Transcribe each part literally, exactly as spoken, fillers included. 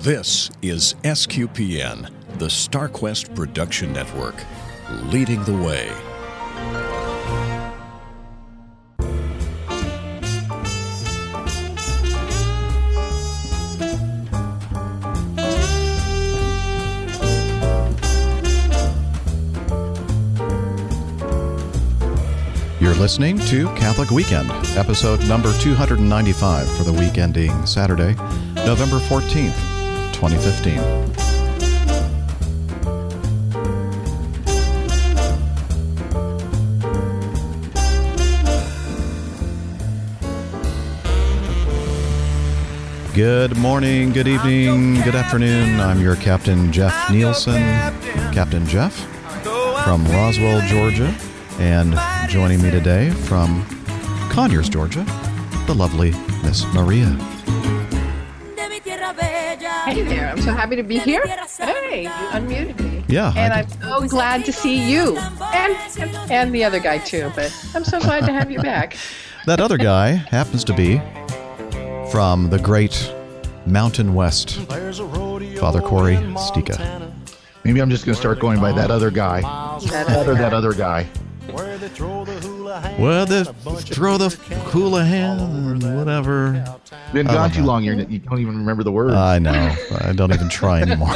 This is S Q P N, the StarQuest Production Network, leading the way. You're listening to Catholic Weekend, episode number two hundred ninety-five for the week ending Saturday, November fourteenth, twenty fifteen. Good morning, good evening, good afternoon. I'm your Captain Jeff Nielsen, Captain Jeff from Roswell, Georgia. And joining me today from Conyers, Georgia, the lovely Miss Maria. Hey there, I'm so happy to be here. Hey, you unmuted me. Yeah. And I'm so glad to see you. And, and the other guy too, but I'm so glad to have you back. That other guy happens to be from the great Mountain West, Father Corey Stika. Maybe I'm just going to start going by that other guy. That That other or guy. that other guy. Where they throw the hula hand, whatever. Been Oh, gone too no. long, you're, you don't even remember the words. I know. I don't even try anymore.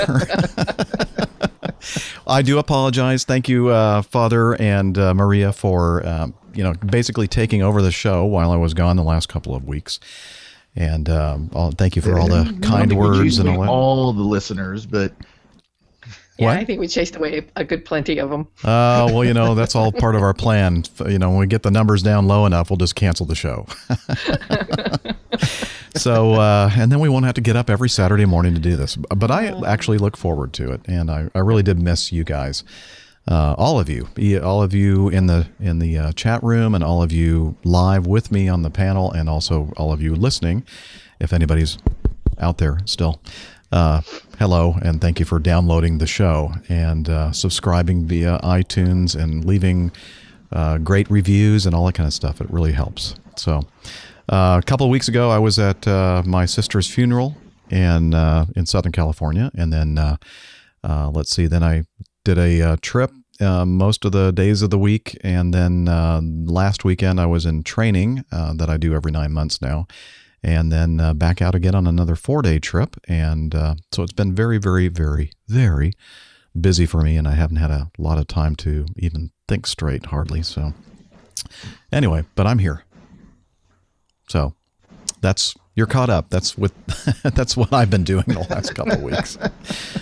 I do apologize. Thank you, uh, Father and uh, Maria, for um, you know basically taking over the show while I was gone the last couple of weeks. And um, all, thank you for all the I don't kind think we words chased and away all that. all the listeners, but Yeah, What? I think we chased away a good plenty of them. Uh, well, you know, that's all part of our plan. You know, when we get the numbers down low enough, we'll just cancel the show. So, uh, and then we won't have to get up every Saturday morning to do this. But I actually look forward to it, and I, I really did miss you guys, uh, all of you, be- all of you in the in the uh, chat room, and all of you live with me on the panel, and also all of you listening, if anybody's out there still. Uh, hello, and thank you for downloading the show and uh, subscribing via iTunes and leaving uh, great reviews and all that kind of stuff. It really helps. So, uh, a couple of weeks ago, I was at uh, my sister's funeral in uh, in Southern California, and then uh, uh, let's see, then I did a uh, trip uh, most of the days of the week, and then uh, last weekend I was in training uh, that I do every nine months now. And then uh, back out again on another four-day trip. And uh, so it's been very, very, very, very busy for me, and I haven't had a lot of time to even think straight, hardly. So anyway, but I'm here. So that's, you're caught up. That's with that's what I've been doing the last couple of weeks. Uh,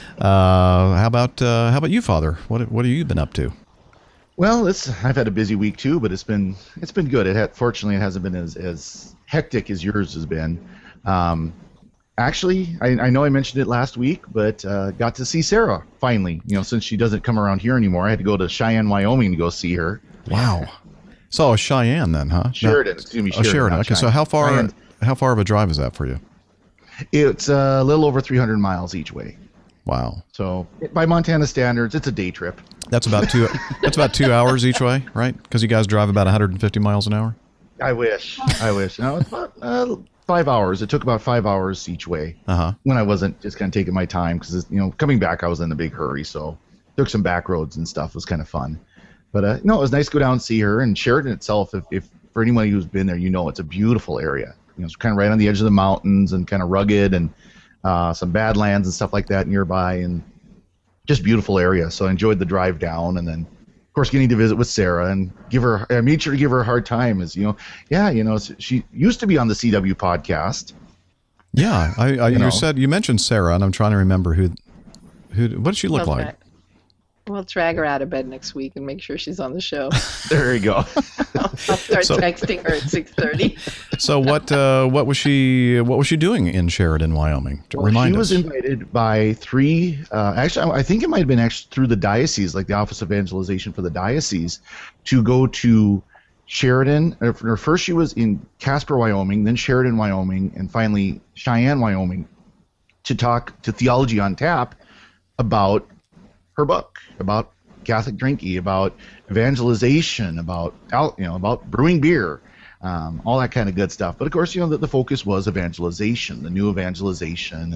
how about uh, how about you, Father? What what have you been up to? well, it's I've had a busy week too, but it's been it's been good. It had, fortunately, it hasn't been as, as hectic as yours has been. Um, actually, I, I know I mentioned it last week, but uh, got to see Sarah finally. You know, since she doesn't come around here anymore, I had to go to Cheyenne, Wyoming to go see her. Wow. So Cheyenne then, huh? Sheridan, excuse me, Oh, Sheridan. Sheridan. not Okay, so Cheyenne. how far Cheyenne. how far of a drive is that for you? It's a little over three hundred miles each way. Wow. So by Montana standards, it's a day trip. That's about two. That's about two hours each way, right? Because you guys drive about one hundred fifty miles an hour. I wish. I wish. No, it's about uh, five hours. It took about five hours each way. Uh huh. When I wasn't just kind of taking my time because, you know, coming back, I was in a big hurry. So took some back roads and stuff. It was kind of fun. But, uh, no, it was nice to go down and see her. And Sheridan itself, if, if for anybody who's been there, you know, it's a beautiful area. You know, it's kind of right on the edge of the mountains and kind of rugged and uh, some badlands and stuff like that nearby. And just beautiful area. So I enjoyed the drive down, and then of course getting to visit with Sarah and give her, I made sure to give her a hard time as, you know, yeah, you know, she used to be on the C W podcast. Yeah, I, I you, know. said you mentioned Sarah, and I'm trying to remember who, who. What does she look Well, like? Matt, We'll drag her out of bed next week and make sure she's on the show. There you go. I'll, I'll start So- texting her at six thirty. So what? Uh, what was she? What was she doing in Sheridan, Wyoming? Well, Remind she was us. invited by three, uh, actually, I think it might have been actually through the diocese, like the Office of Evangelization for the diocese, to go to Sheridan. Or or first she was in Casper, Wyoming, then Sheridan, Wyoming, and finally Cheyenne, Wyoming, to talk to Theology on Tap about her book, about Catholic drinking, about evangelization, about al- you know about brewing beer, um, all that kind of good stuff. But of course, you know, the, the focus was evangelization, the new evangelization, and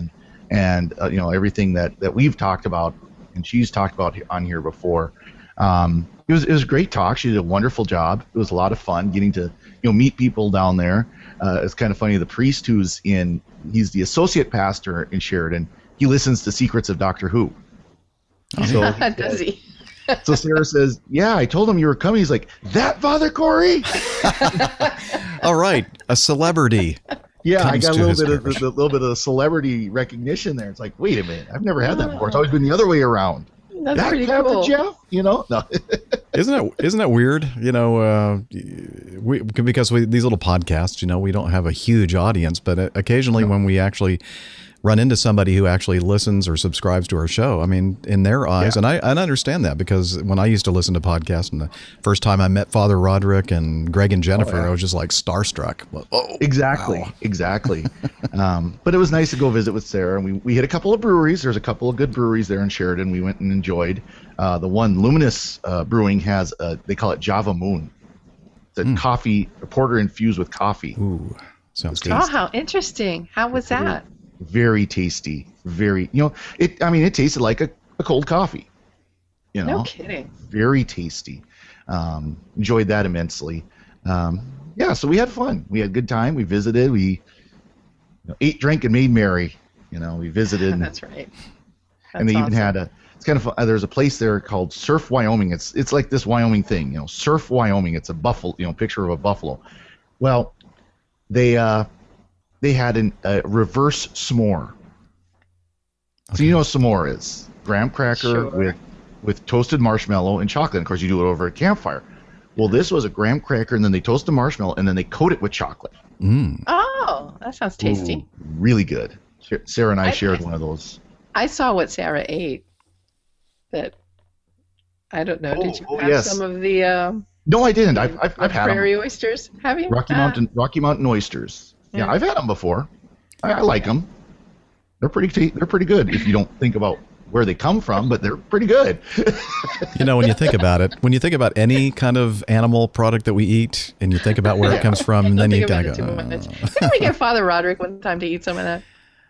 and uh, you know everything that, that we've talked about and she's talked about on here before. Um, it was it was a great talk. She did a wonderful job. It was a lot of fun getting to you know meet people down there. Uh, it's kind of funny. The priest who's in, he's the associate pastor in Sheridan. He listens to Secrets of Doctor Who. So, Does he? so Sarah says, "Yeah, I told him you were coming." He's like, "That Father Corey?" All right, a celebrity. Yeah, I comes got a to little his bit of parish. the, the little bit of celebrity recognition there. It's like, wait a minute, I've never had that before. It's always been the other way around. That's that pretty Captain cool. Jeff, you know? No. Isn't it? Isn't that weird? You know, uh, we because we, these little podcasts, you know, we don't have a huge audience, but occasionally when we actually run into somebody who actually listens or subscribes to our show, I mean, in their eyes, Yeah. and I, I understand that because when I used to listen to podcasts, and the first time I met Father Roderick and Greg and Jennifer, Oh, yeah. I was just like starstruck. Oh, Exactly, wow. exactly. um, but it was nice to go visit with Sarah, and we, we hit a couple of breweries. There's a couple of good breweries there in Sheridan. We went and enjoyed. Uh, the one, Luminous uh, Brewing, has a, they call it Java Moon. It's a Mm. coffee, a porter infused with coffee. Ooh, sounds Tasty. good. Oh, how interesting. How was that? Very tasty. Very, you know, it. I mean, it tasted like a, a cold coffee. You know, No kidding. very tasty. Um, enjoyed that immensely. Um, yeah, so we had fun. We had a good time. We visited. We you know, ate, drank, and made merry. You know, we visited, and, That's right. and they That's even awesome. had a. It's kind of fun. uh, There's a place there called Surf Wyoming. It's it's like this Wyoming thing. You know, Surf Wyoming. It's a buffalo. You know, picture of a buffalo. Well, they uh, they had an, a reverse s'more. So you know what s'more is? Graham cracker Sure. with with toasted marshmallow and chocolate. Of course, you do it over a campfire. Well, this was a graham cracker, and then they toast the marshmallow, and then they coat it with chocolate. Mm. Oh, that sounds tasty. Ooh, really good. Sh- Sarah and I, I- shared I- one of those. I saw what Sarah ate. That I don't know. Oh, Did you oh, have yes. some of the um, No, I didn't. I've I've, the I've had prairie them. oysters? Have you? Rocky Ah, Mountain Rocky Mountain oysters. Yeah, Yeah. I've had them before. I, I like them. They're pretty. ta- They're pretty good if you don't think about where they come from, but they're pretty good. You know, when you think about it, when you think about any kind of animal product that we eat, and you think about where it comes from, and then Don't you think kind about of it go, too uh, much. Didn't we get Father Roderick one time to eat some of that?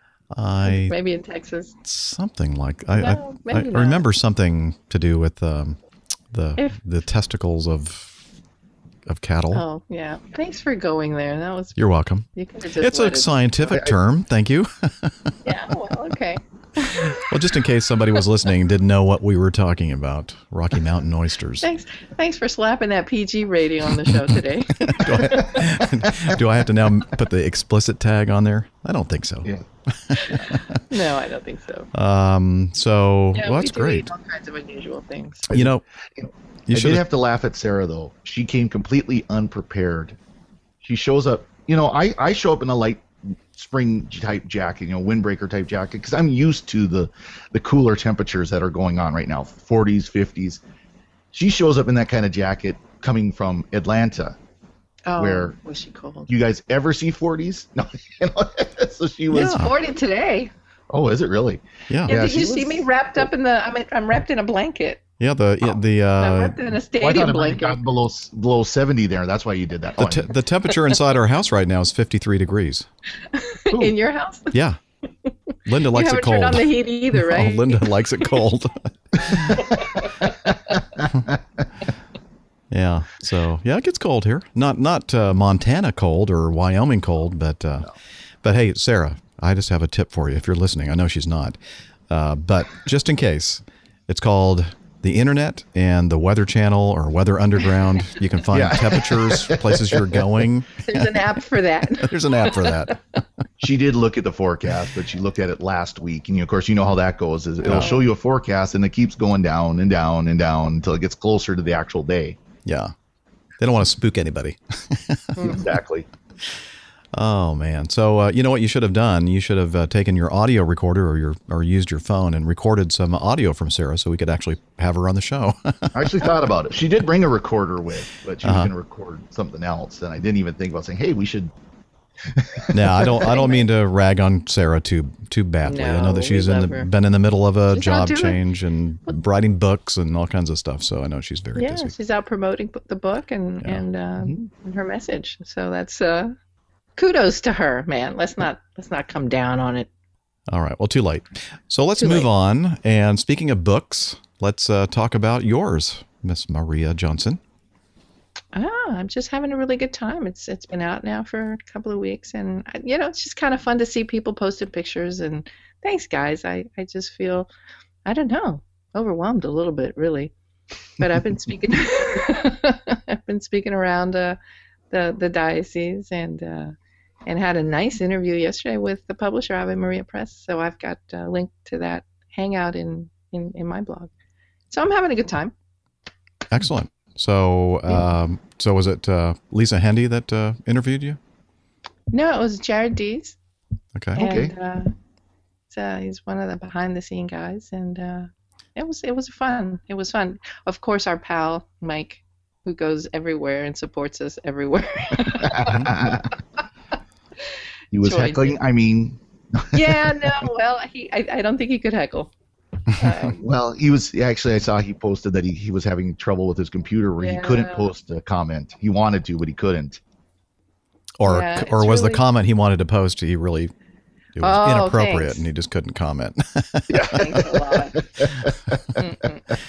I Maybe in Texas. something like I, No, I, I maybe not. remember something to do with um, the If- the testicles of of cattle. Oh yeah. Thanks for going there. That was. You're welcome. You could have just. It's a let it- scientific I- I- term. Thank you. Yeah. Well, okay. Well, just in case somebody was listening and didn't know what we were talking about, Rocky Mountain oysters. Thanks. Thanks for slapping that P G rating on the show today. do, I, do I have to now put the explicit tag on there? I don't think so. Yeah. No, I don't think so. Um. So Yeah, well, we that's do great. eat all kinds of unusual things. You know, You know, you I should did have. have to laugh at Sarah though. She came completely unprepared. She shows up. You know, I I show up in a light spring type jacket, you know, windbreaker type jacket, because I'm used to the the cooler temperatures that are going on right now, forties, fifties. She shows up in that kind of jacket coming from Atlanta. Oh, Where- was she cold? You guys ever see forties? No. You know, so she was. Yeah. forty today. Oh, is it really? Yeah. Yeah, Yeah, did she you see was- me wrapped up in the? I'm I'm wrapped in a blanket. Yeah. The the I'm uh, wrapped in a Well, I stadium thought it might have blanket. gotten below s- below seventy there. That's why you did that. the, Oh, te- the temperature inside our house right now is fifty-three degrees. Ooh. In your house? Yeah. Linda You likes haven't it cold. turned on the heat either, Oh, right? Linda likes it cold. Yeah. So yeah, it gets cold here. Not not uh, Montana cold or Wyoming cold, but uh, but hey, Sarah, I just have a tip for you if you're listening. I know she's not, uh, but just in case, it's called the Internet and the Weather Channel or Weather Underground. You can find Yeah. temperatures, places you're going. There's an app for that. There's an app for that. She did look at the forecast, but she looked at it last week, and of course, you know how that goes. Is it'll Oh. show you a forecast, and it keeps going down and down and down until it gets closer to the actual day. Yeah. They don't want to spook anybody. Exactly. Oh man! So uh, you know what you should have done? You should have uh, taken your audio recorder or your or used your phone and recorded some audio from Sarah, so we could actually have her on the show. I actually thought about it. She did bring a recorder with, but she was Uh-huh. going to record something else, and I didn't even think about saying, "Hey, we should." Now I don't I don't mean to rag on Sarah too too badly. I know No, that she's we in love the her. been in the middle of a She's out job doing- change and writing books and all kinds of stuff. So I know she's very Yeah, busy. she's out promoting b- the book and Yeah. and, uh, and her message. So that's uh, kudos to her, man. Let's not let's not come down on it. All right. Well, too late. So let's Too move late. on. And speaking of books, let's uh, talk about yours, Miss Maria Johnson. Ah, I'm just having a really good time. It's it's been out now for a couple of weeks, and you know, it's just kind of fun to see people posted pictures. And thanks, guys. I I just feel, I don't know, overwhelmed a little bit, really. But I've been speaking, I've been speaking around uh, the the diocese, and uh, and had a nice interview yesterday with the publisher, Ave Maria Press. So I've got a link to that hangout in in in my blog. So I'm having a good time. Excellent. So, um, so was it uh, Lisa Hendy that uh, interviewed you? No, it was Jared Dees. Okay. And, Okay. Uh, so he's one of the behind the scene guys, and uh, it was it was fun. It was fun. Of course, our pal Mike, who goes everywhere and supports us everywhere. He was Joined heckling. it. I mean, Yeah, no, well, he I, I don't think he could heckle. Um, well, he was actually. I saw he posted that he, he was having trouble with his computer where he couldn't Yeah. post a comment. He wanted to, but he couldn't. Or Yeah, or it's was the really- comment he wanted to post, he really, it was Oh, inappropriate thanks. and he just couldn't comment. Thanks a lot. Mm-mm.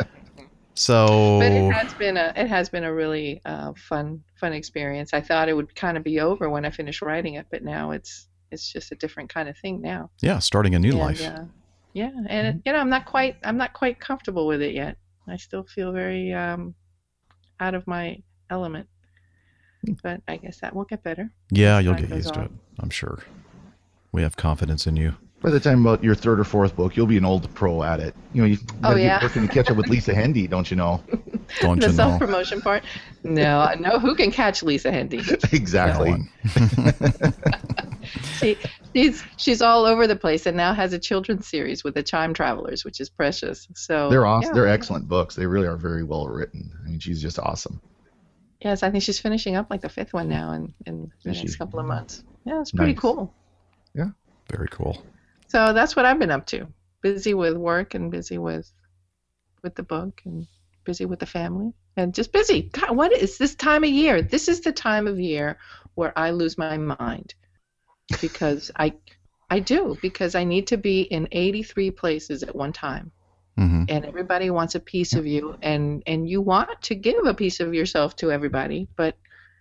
So, But it has been a it has been a really uh, fun fun experience. I thought it would kind of be over when I finished writing it, but now it's it's just a different kind of thing now. yeah, starting a new And, life. uh, yeah, and it, you know, I'm not quite I'm not quite comfortable with it yet. I still feel very um, out of my element. But I guess that will get better. Yeah, as you'll time get goes used to on. it. I'm sure. We have confidence in you. By the time about your third or fourth book, you'll be an old pro at it. You know, you Oh, gotta yeah. get working to catch up with Lisa Hendy, don't you know? Don't The you know? self promotion part. No, no. Who can catch Lisa Hendy? Exactly. That one. She, she's she's all over the place, and now has a children's series with the Chime Travelers, which is precious. So They're awesome. yeah. They're excellent books. They really are very well written. I mean, she's just awesome. Yes, I think she's finishing up like the fifth one now in, in the Is next she? couple of months. Yeah, it's pretty Nice. cool. Very cool. So that's what I've been up to. Busy with work and busy with with the book and busy with the family and just busy. God, what is this time of year? This is the time of year where I lose my mind because I I do because I need to be in eighty-three places at one time. hmm And everybody wants a piece of you, and and you want to give a piece of yourself to everybody, but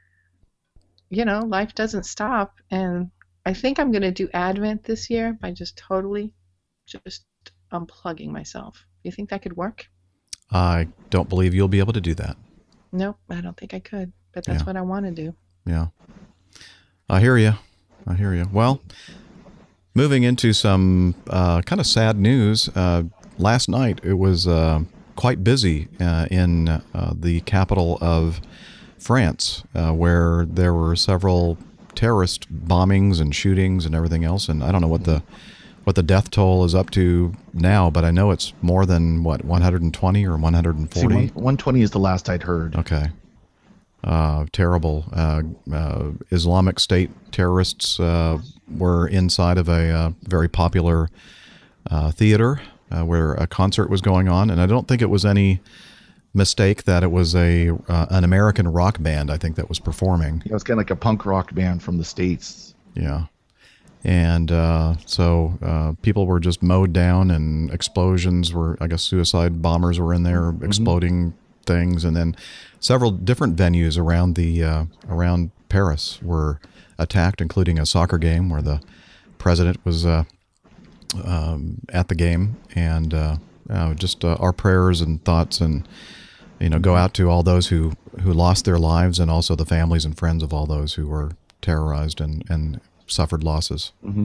you know, life doesn't stop. And I think I'm going to do Advent this year by just totally just unplugging myself. You think that could work? I don't believe you'll be able to do that. Nope, I don't think I could, but that's Yeah. what I want to do. Yeah. I hear you. I hear you. Well, moving into some uh, kind of sad news. Uh, last night it was uh, quite busy uh, in uh, the capital of France, uh, where there were several terrorist bombings and shootings and everything else. And I don't know what the what the death toll is up to now, but I know it's more than what one hundred twenty or one hundred See, forty. one, 120 is the last I'd heard. Okay. Uh, terrible. Uh, uh, Islamic State terrorists uh, were inside of a uh, very popular uh, theater uh, where a concert was going on, and I don't think it was any mistake that it was a uh, an American rock band. I think that was performing. Yeah, it's kind of like a punk rock band from the States. Yeah. And uh, so uh, people were just mowed down, and explosions were, I guess, suicide bombers were in there exploding things, and then several different venues around the uh, around Paris were attacked, including a soccer game where the president was uh, um, at the game, and uh, uh, just uh, our prayers and thoughts, and you know, go out to all those who who lost their lives, and also the families and friends of all those who were terrorized and and suffered losses. Mm-hmm.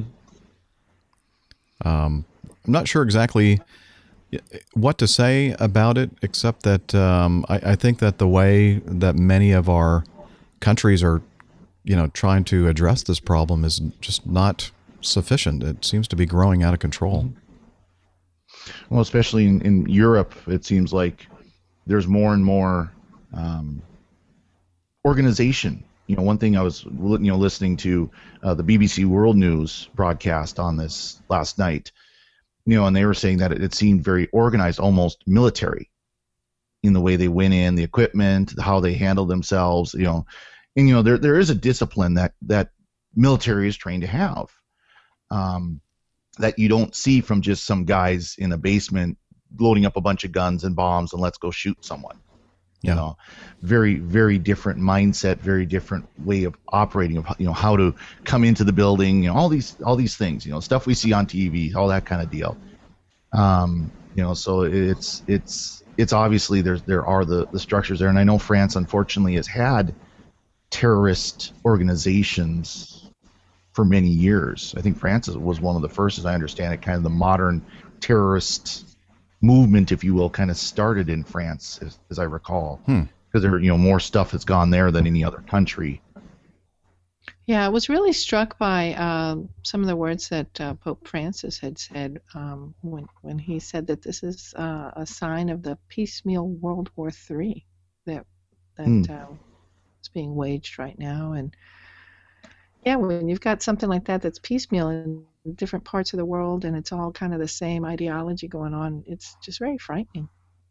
Um, I'm not sure exactly what to say about it, except that um, I, I think that the way that many of our countries are, you know, trying to address this problem is just not sufficient. It seems to be growing out of control. Well, especially in, in Europe, it seems like there's more and more um, organization. You know, one thing I was, you know, listening to uh, the B B C World News broadcast on this last night, you know, and they were saying that it, it seemed very organized, almost military, in the way they went in, the equipment, how they handled themselves, you know, and you know, there there is a discipline that that military is trained to have. Um, that you don't see from just some guys in a basement loading up a bunch of guns and bombs and let's go shoot someone. You Yeah. know, very, very different mindset, very different way of operating, of, you know, how to come into the building, you know, all these, all these things, you know, stuff we see on T V, all that kind of deal. Um, you know, so it's, it's, it's obviously there's, there are the, the structures there. And I know France, unfortunately, has had terrorist organizations for many years. I think France was one of the first, as I understand it, kind of the modern terrorist movement, if you will, kind of started in France, as, as I recall, because Hmm. there, you know, more stuff that's gone there than any other country. Yeah, I was really struck by um, some of the words that uh, Pope Francis had said um, when when he said that this is uh, a sign of the piecemeal World War Three that that Hmm. uh, is being waged right now. And yeah, when you've got something like that that's piecemeal in different parts of the world, and it's all kind of the same ideology going on, it's just very frightening.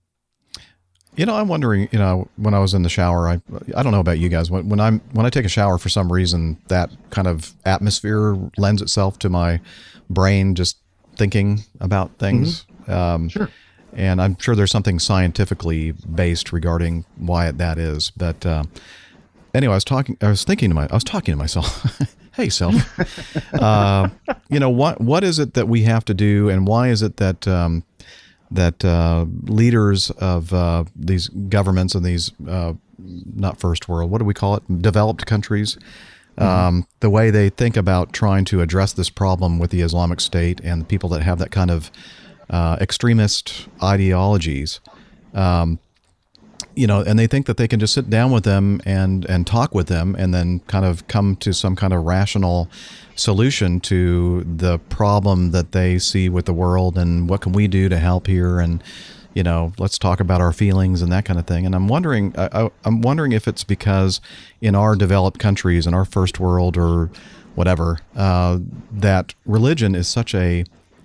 You know, I'm wondering, you know, when I was in the shower, I I don't know about you guys, when when I'm when I take a shower, for some reason that kind of atmosphere lends itself to my brain just thinking about things. Um, Sure. And I'm sure there's something scientifically based regarding why that is. But uh, anyway, I was talking, I was thinking to my, I was talking to myself. Hey, self. uh, you know, what what is it that we have to do, and why is it that um, that uh, leaders of uh, these governments and these uh, not first world, what do we call it, developed countries, um, the way they think about trying to address this problem with the Islamic State and the people that have that kind of uh, extremist ideologies, um, you know, and they think that they can just sit down with them and, and talk with them and then kind of come to some kind of rational solution to the problem that they see with the world and what can we do to help here, and you know, let's talk about our feelings and that kind of thing. And I'm wondering, I, I, I'm wondering if it's because in our developed countries, in our first world or whatever, uh, that religion is such a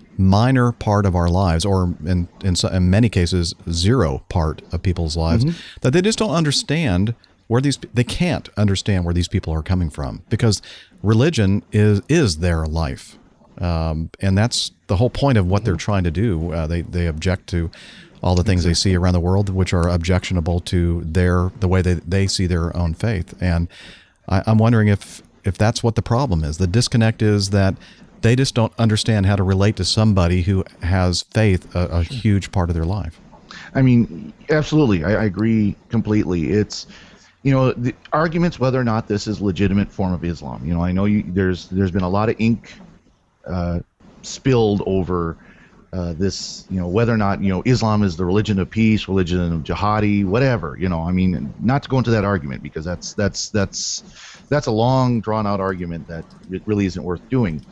minor part of our lives, or in, in so- in many cases zero part of people's lives, Mm-hmm. that they just don't understand where these they can't understand where these people are coming from, because religion is is their life, um, and that's the whole point of what they're trying to do. Uh, they they object to all the things they see around the world, which are objectionable to their the way they they see their own faith. And I, I'm wondering if if that's what the problem is. The disconnect is that they just don't understand how to relate to somebody who has faith a, a huge part of their life. I mean, absolutely. I, I agree completely. It's, you know, the arguments whether or not this is legitimate form of Islam. You know, I know you, there's there's been a lot of ink uh, spilled over uh, this, you know, whether or not, you know, Islam is the religion of peace, religion of jihadi, whatever. You know, I mean, not to go into that argument, because that's that's that's that's a long, drawn out argument that it really isn't worth doing.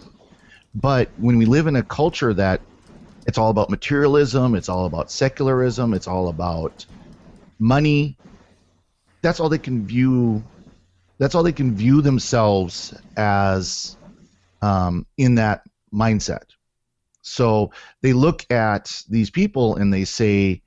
But when we live in a culture that it's all about materialism, it's all about secularism, it's all about money, that's all they can view. That's all they can view themselves as um, in that mindset. So they look at these people and they say,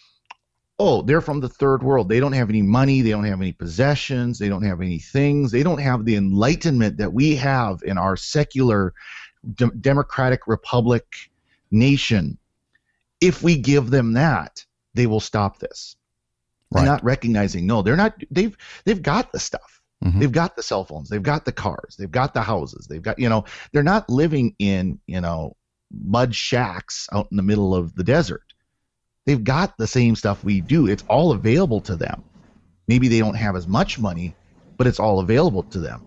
oh, they're from the third world. They don't have any money. They don't have any possessions. They don't have any things. They don't have the enlightenment that we have in our secular de- democratic republic nation. If we give them that, they will stop this. Right. And not recognizing, no, they're not. They've they've got the stuff. Mhm. They've got the cell phones. They've got the cars. They've got the houses. They've got, you know, they're not living in, you know, mud shacks out in the middle of the desert. They've got the same stuff we do. It's all available to them. Maybe they don't have as much money, but it's all available to them.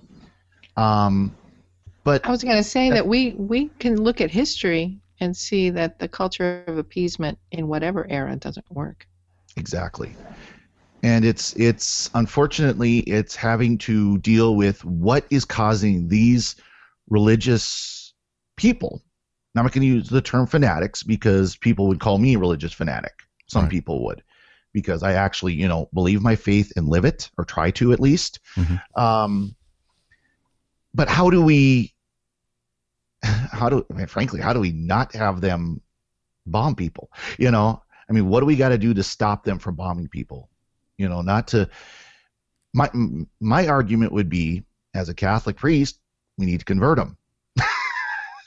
Um, but I was going to say that we, we can look at history and see that the culture of appeasement in whatever era doesn't work. Exactly. And it's it's unfortunately it's having to deal with what is causing these religious people. Now I'm not going to use the term fanatics because people would call me a religious fanatic. Some Right. people would, because I actually, you know, believe my faith and live it, or try to at least. Mhm. Um, but how do we, how do, I mean, frankly, how do we not have them bomb people? You know, I mean, what do we got to do to stop them from bombing people? You know, not to, my, my argument would be, as a Catholic priest, we need to convert them.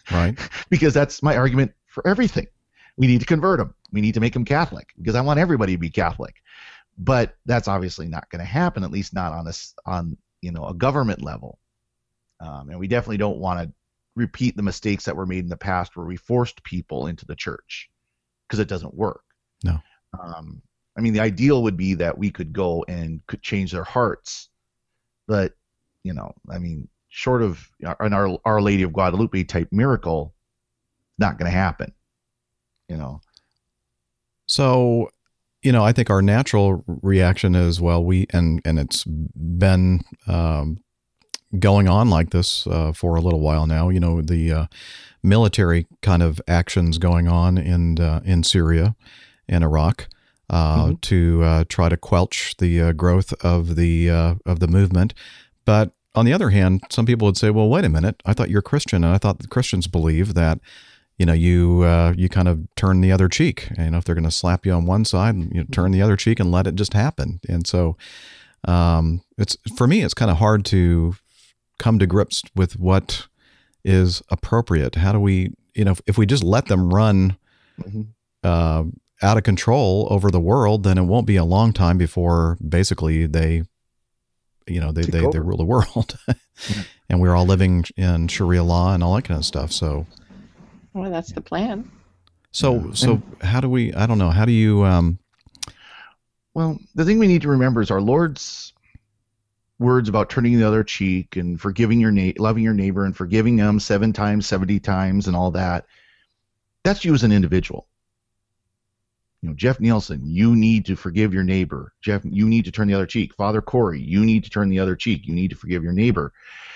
Right. Because that's my argument for everything. We need to convert them. We need to make them Catholic because I want everybody to be Catholic. But that's obviously not going to happen, at least not on a, on, you know, a government level. Um, and we definitely don't want to repeat the mistakes that were made in the past where we forced people into the church, because it doesn't work. No. Um, I mean, the ideal would be that we could go and could change their hearts. But, you know, I mean, short of an Our, Our Lady of Guadalupe type miracle, not going to happen, you know. So, you know, I think our natural reaction is, well, we, and, and it's been um, going on like this uh, for a little while now, you know, the uh, military kind of actions going on in, uh, in Syria and Iraq uh, mm-hmm. to uh, try to quelch the uh, growth of the, uh, of the movement. But on the other hand, some people would say, well, wait a minute, I thought you're Christian, and I thought the Christians believe that, you know, you uh, you kind of turn the other cheek. You know, if they're going to slap you on one side, you know, turn the other cheek and let it just happen. And so, um, it's for me, it's kind of hard to come to grips with what is appropriate. How do we, you know, if, if we just let them run mm-hmm. uh, out of control over the world, then it won't be a long time before basically they, you know, they they, they rule the world, mm-hmm. and we're all living in Sharia law and all that kind of stuff. So. Well, that's the plan. So, Yeah. so And- how do we, I don't know, how do you, um, Well, the thing we need to remember is our Lord's words about turning the other cheek and forgiving your na- loving your neighbor and forgiving them seven times, seventy times, and all that. That's you as an individual. You know, Jeff Nielsen, you need to forgive your neighbor. Jeff, you need to turn the other cheek. Father Corey, you need to turn the other cheek. You need to forgive your neighbor.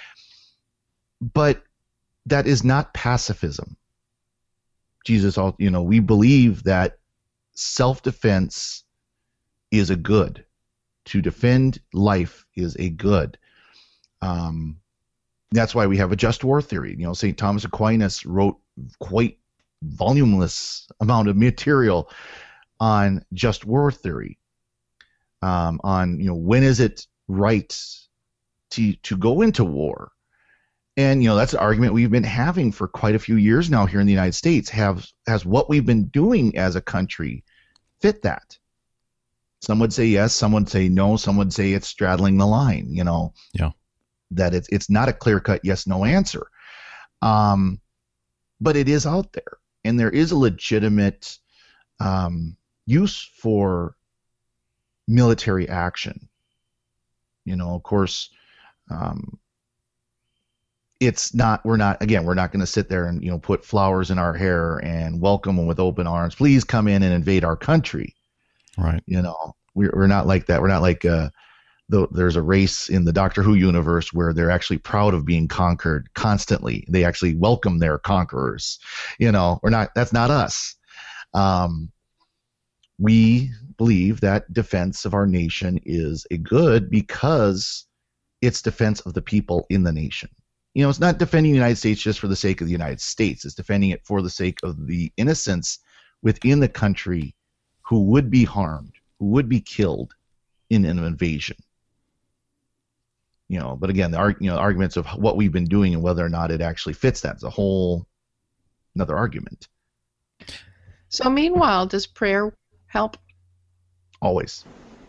But that is not pacifism. Jesus, you know, we believe that self-defense is a good. To defend life is a good. Um, that's why we have a just war theory. You know, Saint Thomas Aquinas wrote quite voluminous amount of material on just war theory. Um, on, you know, when is it right to to go into war? And, you know, that's an argument we've been having for quite a few years now here in the United States. Have has what we've been doing as a country fit that? Some would say yes, some would say no, some would say it's straddling the line, you know. Yeah. That it's it's not a clear-cut yes-no answer. Um, but it is out there, and there is a legitimate um, use for military action. You know, of course, um, it's not, we're not, again, we're not going to sit there and, you know, put flowers in our hair and welcome them with open arms. Please come in and invade our country. Right. You know, we're, we're not like that. We're not like, uh, the, there's a race in the Doctor Who universe where they're actually proud of being conquered constantly. They actually welcome their conquerors. You know, we're not, that's not us. Um, we believe that defense of our nation is a good because it's defense of the people in the nation. You know, it's not defending the United States just for the sake of the United States. It's defending it for the sake of the innocents within the country who would be harmed, who would be killed in an invasion. You know, but again, the arg- you know, arguments of what we've been doing and whether or not it actually fits that is a whole another argument. So meanwhile, does prayer help? Always.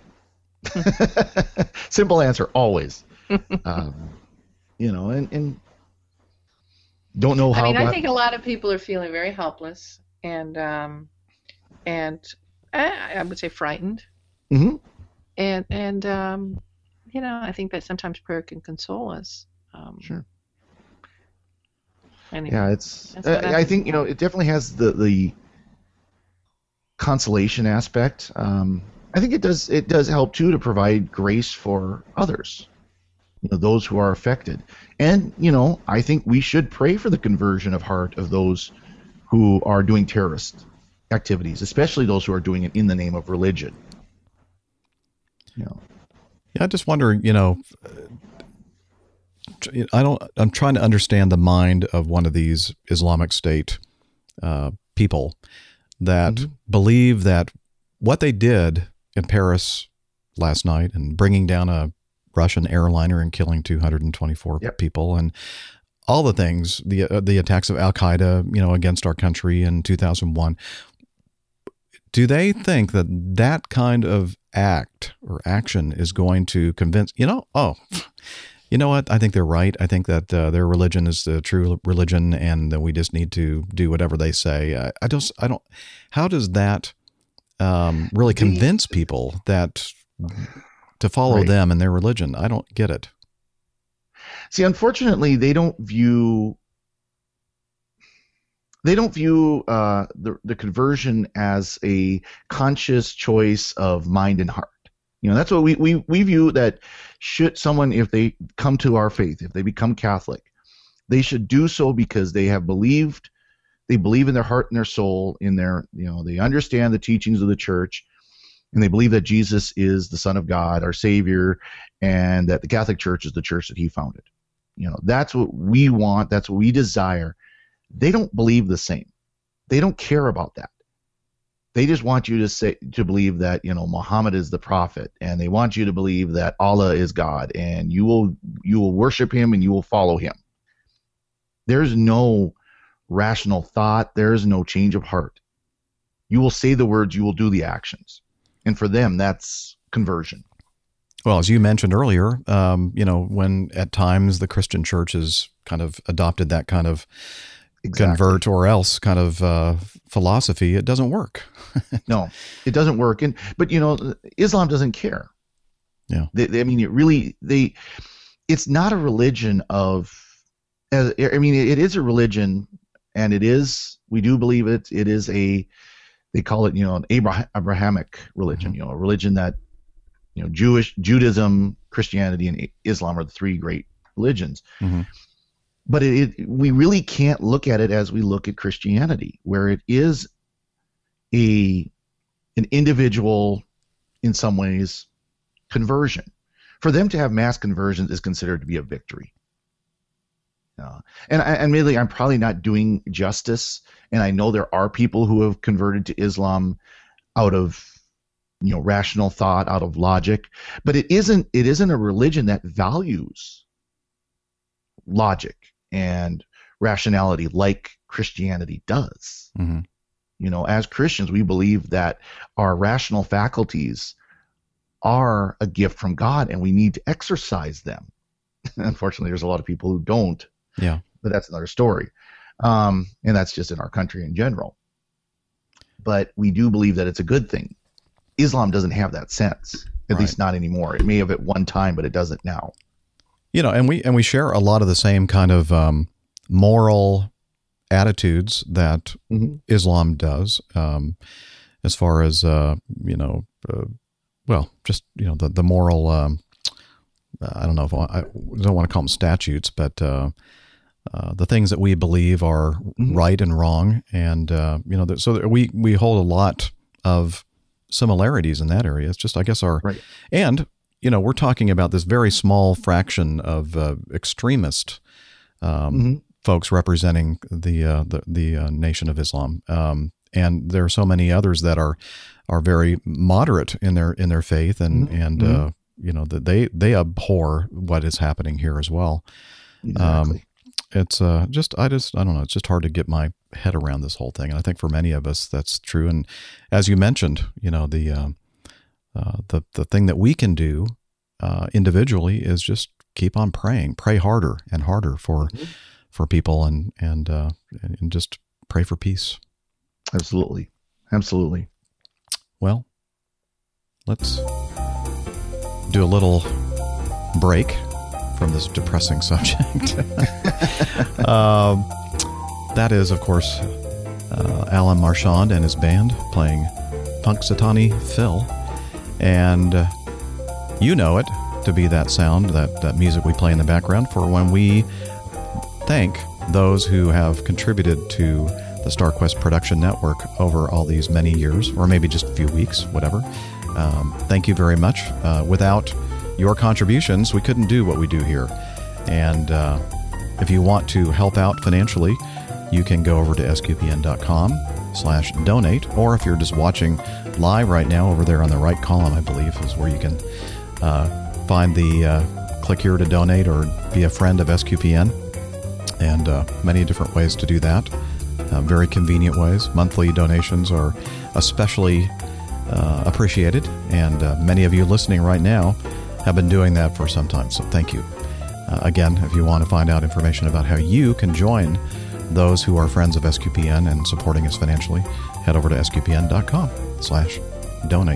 Simple answer, always. um, you know, and, and don't know how. I mean, God- I think a lot of people are feeling very helpless and um, and uh, I would say frightened. Mm-hmm. And and um, you know, I think that sometimes prayer can console us. Um, Sure. Anyway, Yeah, it's. That's what I, I- I think, you know, it definitely has the the consolation aspect. Um, I think it does. It does help too to provide grace for others, you know, those who are affected. And you know, I think we should pray for the conversion of heart of those who are doing terrorist activities, especially those who are doing it in the name of religion. You know. Yeah, I just wonder, you know, I don't, I'm trying to understand the mind of one of these Islamic State uh, people that Mm-hmm. believe that what they did in Paris last night and bringing down a Russian airliner and killing two hundred twenty-four Yep. people and all the things, the uh, the attacks of Al Qaeda, you know, against our country in two thousand one. Do they think that that kind of act or action is going to convince, you know, oh, you know what? I think they're right. I think that uh, their religion is the true religion, and that we just need to do whatever they say. I, I don't, I don't, how does that um, really convince people that to follow right. them and their religion? I don't get it. See, unfortunately, they don't view they don't view uh, the the conversion as a conscious choice of mind and heart. You know, that's what we, we, we view that should someone, if they come to our faith, if they become Catholic, they should do so because they have believed, they believe in their heart and their soul, in their, you know, they understand the teachings of the church, and they believe that Jesus is the Son of God, our Savior, and that the Catholic Church is the church that he founded. You know, that's what we want, that's what we desire. They don't believe the same. They don't care about that. They just want you to say to believe that, you know, Muhammad is the prophet, and they want you to believe that Allah is God, and you will you will worship him and you will follow him. There's no rational thought. There is no change of heart. You will say the words, you will do the actions, and for them, that's conversion. Well, as you mentioned earlier, um, you know, when at times the Christian church has kind of adopted that kind of Exactly. convert or else kind of uh, philosophy, it doesn't work. No, it doesn't work. And but you know, Islam doesn't care. Yeah, they, they, I mean, it really they. It's not a religion of. As, I mean, it is a religion, and it is. We do believe it. It is a. They call it, you know, an Abraham, Abrahamic religion. Mm-hmm. You know, a religion that, you know, Jewish, Judaism, Christianity, and Islam are the three great religions. Mm-hmm. But it, it, we really can't look at it as we look at Christianity, where it is a an individual, in some ways, conversion. For them to have mass conversions is considered to be a victory. Uh, and I, admittedly, I'm probably not doing justice, and I know there are people who have converted to Islam out of, you know, rational thought, out of logic, but it isn't. It isn't a religion that values logic and rationality like Christianity does. Mm-hmm. You know, as Christians, we believe that our rational faculties are a gift from God, and we need to exercise them. Unfortunately, there's a lot of people who don't. Yeah, but that's another story, um, and that's just in our country in general. But we do believe that it's a good thing. Islam doesn't have that sense, at right. least not anymore. It may have at one time, but it doesn't now. You know, and we and we share a lot of the same kind of um, moral attitudes that mm-hmm. Islam does, um, as far as uh, you know, uh, well, just you know the the moral. Um, I don't know if I, I don't want to call them statutes, but uh, uh, the things that we believe are mm-hmm. right and wrong, and uh, you know, so we we hold a lot of similarities in that area. It's just, I guess, our right. and. You know, we're talking about this very small fraction of uh, extremist um, mm-hmm. folks representing the uh, the, the uh, Nation of Islam, um, and there are so many others that are are very moderate in their in their faith, and mm-hmm. and uh, you know that they they abhor what is happening here as well. Exactly. Um, it's uh, just I just I don't know. It's just hard to get my head around this whole thing, and I think for many of us that's true. And as you mentioned, you know the. Uh, Uh, the the thing that we can do uh, individually is just keep on praying, pray harder and harder for mm-hmm. for people, and and uh, and just pray for peace. Absolutely, absolutely. Well, let's do a little break from this depressing subject. um, that is, of course, uh, Alan Marchand and his band playing Punxsutawney Phil. And uh, you know it to be that sound, that, that music we play in the background for when we thank those who have contributed to the StarQuest Production Network over all these many years, or maybe just a few weeks, whatever. Um, thank you very much. Uh, without your contributions, we couldn't do what we do here. And uh, if you want to help out financially, you can go over to S Q P N dot com slash donate, or if you're just watching live right now, over there on the right column, I believe, is where you can uh, find the uh, click here to donate or be a friend of S Q P N. and uh, many different ways to do that. Uh, very convenient ways. Monthly donations are especially uh, appreciated, and uh, many of you listening right now have been doing that for some time, so thank you. Uh, again, if you want to find out information about how you can join those who are friends of S Q P N and supporting us financially, head over to S Q P N dot com slash donate.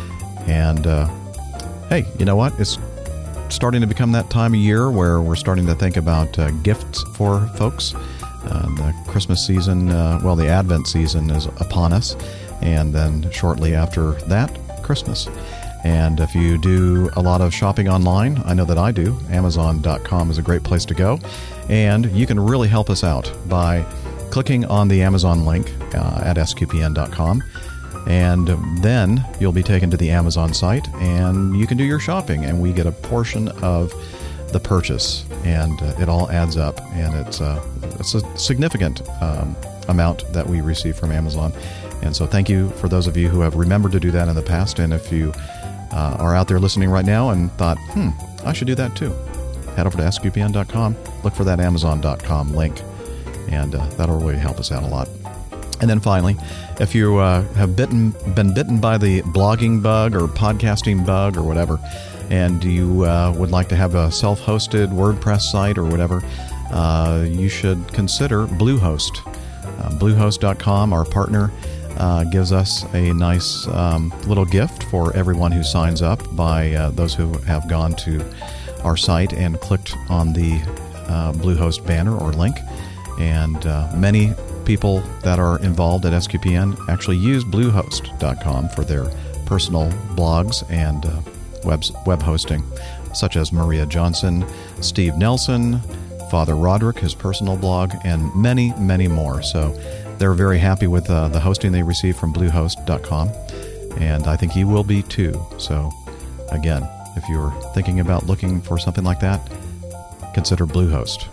And uh, hey, you know what? It's starting to become that time of year where we're starting to think about uh, gifts for folks. Uh, the Christmas season, uh, well, the Advent season is upon us, and then shortly after that, Christmas. And if you do a lot of shopping online, I know that I do, Amazon dot com is a great place to go. And you can really help us out by clicking on the Amazon link uh, at S Q P N dot com. And then you'll be taken to the Amazon site, and you can do your shopping, and we get a portion of the purchase, and uh, it all adds up, and it's, uh, it's a significant um, amount that we receive from Amazon. And so thank you for those of you who have remembered to do that in the past, and if you uh, are out there listening right now and thought, hmm, I should do that too, head over to S Q P N dot com, look for that Amazon dot com link, and uh, that'll really help us out a lot. And then finally, if you uh, have bitten, been bitten by the blogging bug or podcasting bug or whatever, and you uh, would like to have a self-hosted WordPress site or whatever, uh, you should consider Bluehost. Uh, Bluehost dot com, our partner, uh, gives us a nice um, little gift for everyone who signs up by uh, those who have gone to our site and clicked on the uh, Bluehost banner or link. And uh, many people that are involved at S Q P N actually use Bluehost dot com for their personal blogs and uh, web, web hosting, such as Maria Johnson, Steve Nelson, Father Roderick, his personal blog, and many, many more. So they're very happy with uh, the hosting they receive from Bluehost dot com, and I think you will be too. So again, if you're thinking about looking for something like that, consider Bluehost.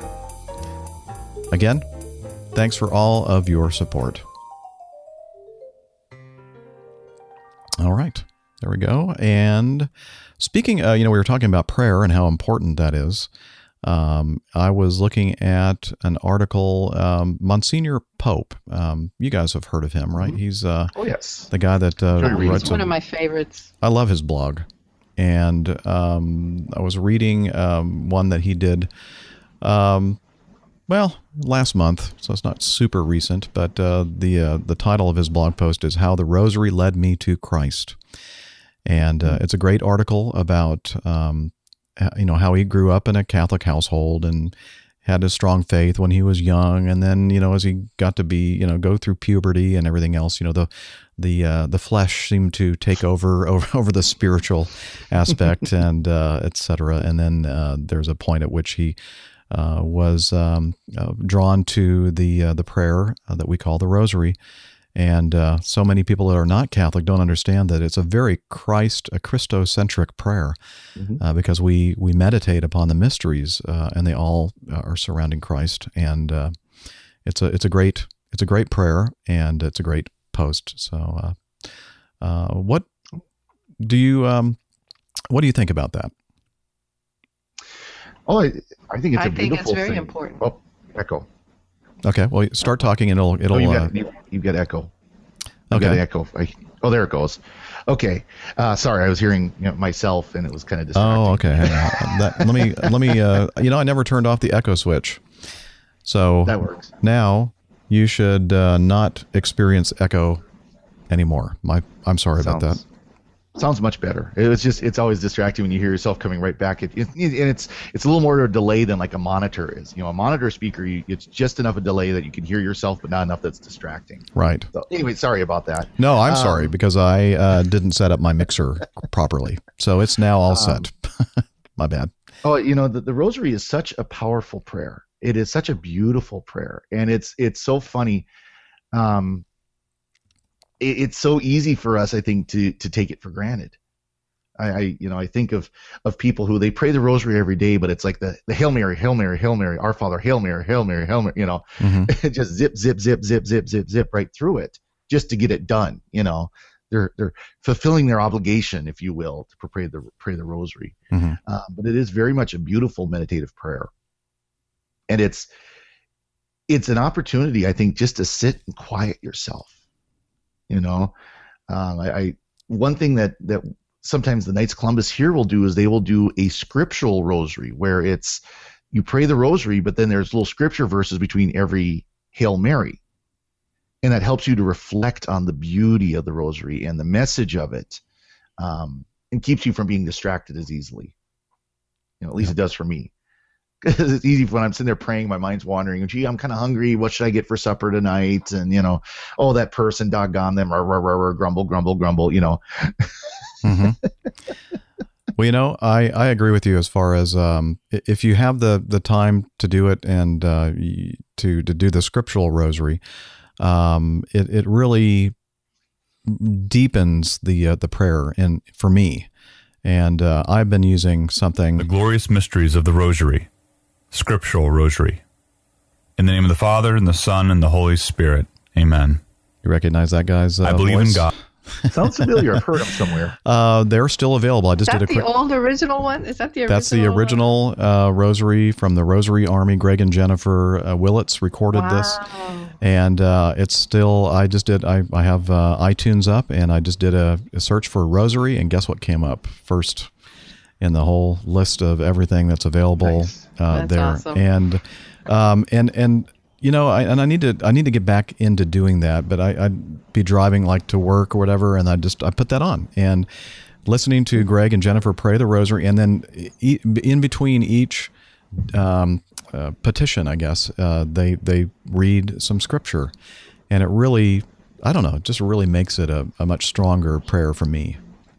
Again, thanks for all of your support. All right, there we go. And speaking, uh, you know, we were talking about prayer and how important that is. Um, I was looking at an article, um, Monsignor Pope. Um, you guys have heard of him, right? He's uh, oh yes, the guy that uh, writes. He's one a, of my favorites. I love his blog, and um, I was reading um, one that he did. Um, Well, last month, so it's not super recent, but uh, the uh, the title of his blog post is "How the Rosary Led Me to Christ," and uh, it's a great article about um, you know how he grew up in a Catholic household and had a strong faith when he was young, and then you know as he got to be you know go through puberty and everything else, you know the the uh, the flesh seemed to take over over, over the spiritual aspect and uh, et cetera. And then uh, there's a point at which he Uh, was um, uh, drawn to the uh, the prayer uh, that we call the Rosary, and uh, so many people that are not Catholic don't understand that it's a very Christ, a Christocentric prayer, mm-hmm. uh, because we we meditate upon the mysteries, uh, and they all are surrounding Christ, and uh, it's a it's a great it's a great prayer, and it's a great post. So, uh, uh, what do you um, what do you think about that? Oh, I, I think it's I a think beautiful it's very thing. important. Oh, echo. Okay, well, start talking and it'll it'll. Oh, you uh, got, you, you got echo. You okay. got echo. I, oh, there it goes. Okay. Uh, sorry, I was hearing you know, myself, and it was kind of distracting. Oh, okay. that, let me let me. Uh, you know, I never turned off the echo switch, so that works. Now you should uh, not experience echo anymore. My, I'm sorry Sounds, about that. Sounds much better. It was just it's always distracting when you hear yourself coming right back. It, it, and it's it's a little more of a delay than like a monitor is. You know, a monitor speaker, you, it's just enough a delay that you can hear yourself, but not enough that's distracting. Right. So anyway, sorry about that. No, I'm um, sorry because I uh, didn't set up my mixer properly, so it's now all set. Um, my bad. Oh, you know, the, the Rosary is such a powerful prayer. It is such a beautiful prayer, and it's it's so funny. Um, it, it's so easy for us, I think, to to take it for granted. I, I you know I think of of people who they pray the Rosary every day, but it's like the the Hail Mary, Hail Mary, Hail Mary, Our Father, Hail Mary, Hail Mary, Hail Mary. You know, mm-hmm. just zip, zip, zip, zip, zip, zip, zip right through it just to get it done. You know, they're they're fulfilling their obligation, if you will, to pray the pray the Rosary. Mm-hmm. Uh, but it is very much a beautiful meditative prayer. And it's it's an opportunity, I think, just to sit and quiet yourself. You know, um, I, I one thing that that sometimes the Knights of Columbus here will do is they will do a scriptural rosary where it's you pray the rosary, but then there's little scripture verses between every Hail Mary, and that helps you to reflect on the beauty of the rosary and the message of it, um, and keeps you from being distracted as easily. You know, at least it does for me. Because it's easy when I'm sitting there praying, my mind's wandering. Gee, I'm kind of hungry. What should I get for supper tonight? And, you know, oh, that person, doggone them, rah, rah, rah, rah, grumble, grumble, grumble, you know. Mm-hmm. Well, you know, I, I agree with you as far as um, if you have the, the time to do it and uh, to, to do the scriptural rosary, um, it, it really deepens the uh, the prayer in, for me. And uh, I've been using something. The glorious mysteries of the rosary. Scriptural rosary. In the name of the Father, and the Son, and the Holy Spirit. Amen. You recognize that guy's uh, I believe voice? in God. Sounds familiar. I've heard them somewhere. Uh, they're still available. I just Is that did a the quick. old original one? Is that the original? That's the original uh, rosary from the Rosary Army. Greg and Jennifer uh, Willits recorded Wow. this, and uh, it's still. I just did. I I have uh, iTunes up, and I just did a, a search for rosary, and guess what came up first in the whole list of everything that's available Nice. uh, That's there, awesome. and um, and and. You know, I, and I need to I need to get back into doing that, but I, I'd be driving like to work or whatever, and I just I put that on and listening to Greg and Jennifer pray the rosary, and then e- in between each um, uh, petition, I guess uh, they they read some scripture, and it really I don't know, it just really makes it a, a much stronger prayer for me.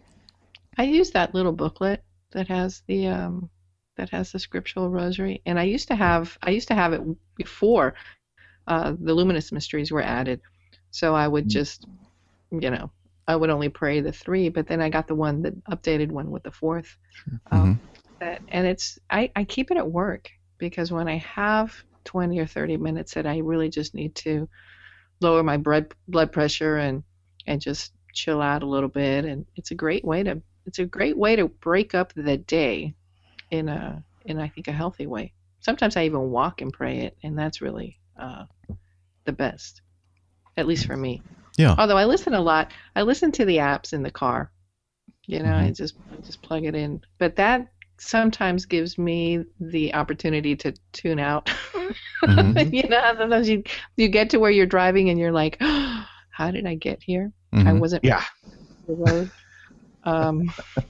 I use that little booklet that has the um, that has the scriptural rosary, and I used to have I used to have it before uh, the luminous mysteries were added. So I would just, you know, I would only pray the three, but then I got the one, the updated one with the fourth. Um, that, and it's I, I keep it at work because when I have twenty or thirty minutes that I really just need to lower my blood blood pressure and and just chill out a little bit, and it's a great way to it's a great way to break up the day in a in I think a healthy way. Sometimes I even walk and pray it, and that's really uh, the best, at least for me. Yeah. Although I listen a lot, I listen to the apps in the car. You know, Mm-hmm. I just I just plug it in. But that sometimes gives me the opportunity to tune out. Mm-hmm. You know, sometimes you you get to where you're driving and you're like, oh, how did I get here? Mm-hmm. I wasn't Yeah. on the road. Um,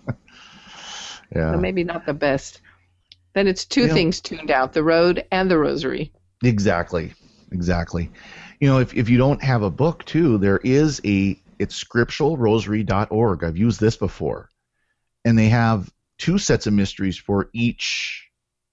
Yeah. so maybe not the best. Then it's two You know- things tuned out: the road and the rosary. Exactly. Exactly. You know, if, if you don't have a book too, there is a, it's scriptural rosary dot org. I've used this before. And they have two sets of mysteries for each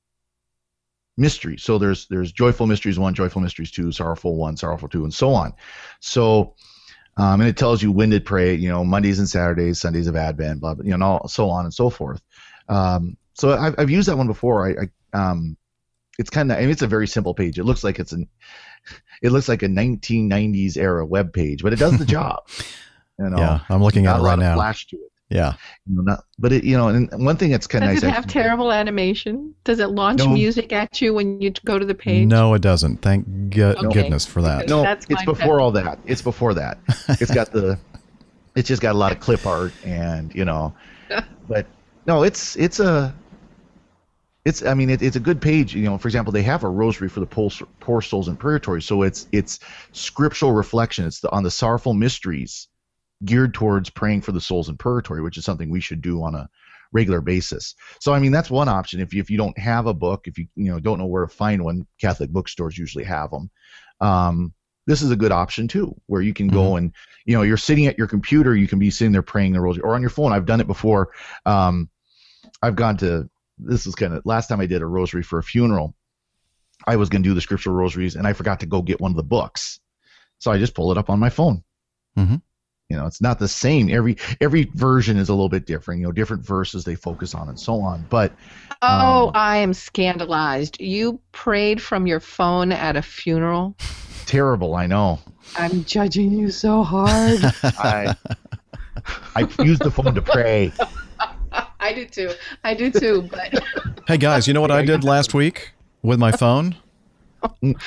mystery. So there's there's joyful mysteries one, joyful mysteries two, sorrowful one, sorrowful two, and so on. So, um, and it tells you when to pray, you know, Mondays and Saturdays, Sundays of Advent, blah, blah, you know, and all, so on and so forth. Um, so I've, I've used that one before. I, I um, it's kind of, I mean, it's a very simple page. It looks like it's an, it looks like a nineteen nineties era web page, but it does the job. You know, Yeah, I'm looking at not it a right lot of now. flash to it. Yeah. You know, not, but it, you know, and one thing that's kind of Does nice. it have I- terrible animation? Does it launch No. music at you when you go to the page? No, it doesn't. Thank go- Okay. goodness for that. No, That's it's fine. before all that. It's before that. It's got the, it's just got a lot of clip art and you know, but no, it's it's a, it's I mean it, it's a good page. You know, for example, they have a rosary for the poor, poor souls in purgatory, so it's it's scriptural reflection. It's the, on the sorrowful mysteries, geared towards praying for the souls in purgatory, which is something we should do on a regular basis. So I mean that's one option. If you, if you don't have a book, if you you know don't know where to find one, Catholic bookstores usually have them. Um, this is a good option too, where you can go and you know you're sitting at your computer, you can be sitting there praying the rosary, or on your phone. I've done it before. Um, I've gone to this is kind of last time I did a rosary for a funeral. I was going to do the scriptural rosaries, and I forgot to go get one of the books, so I just pull it up on my phone. Mm-hmm. You know, it's not the same. Every every version is a little bit different. You know, different verses they focus on and so on. But Oh, Um, I am scandalized. You prayed from your phone at a funeral? terrible, I know. I'm judging you so hard. I I use the phone to pray. I do too. I do too, but Hey guys, you know what I did last week with my phone?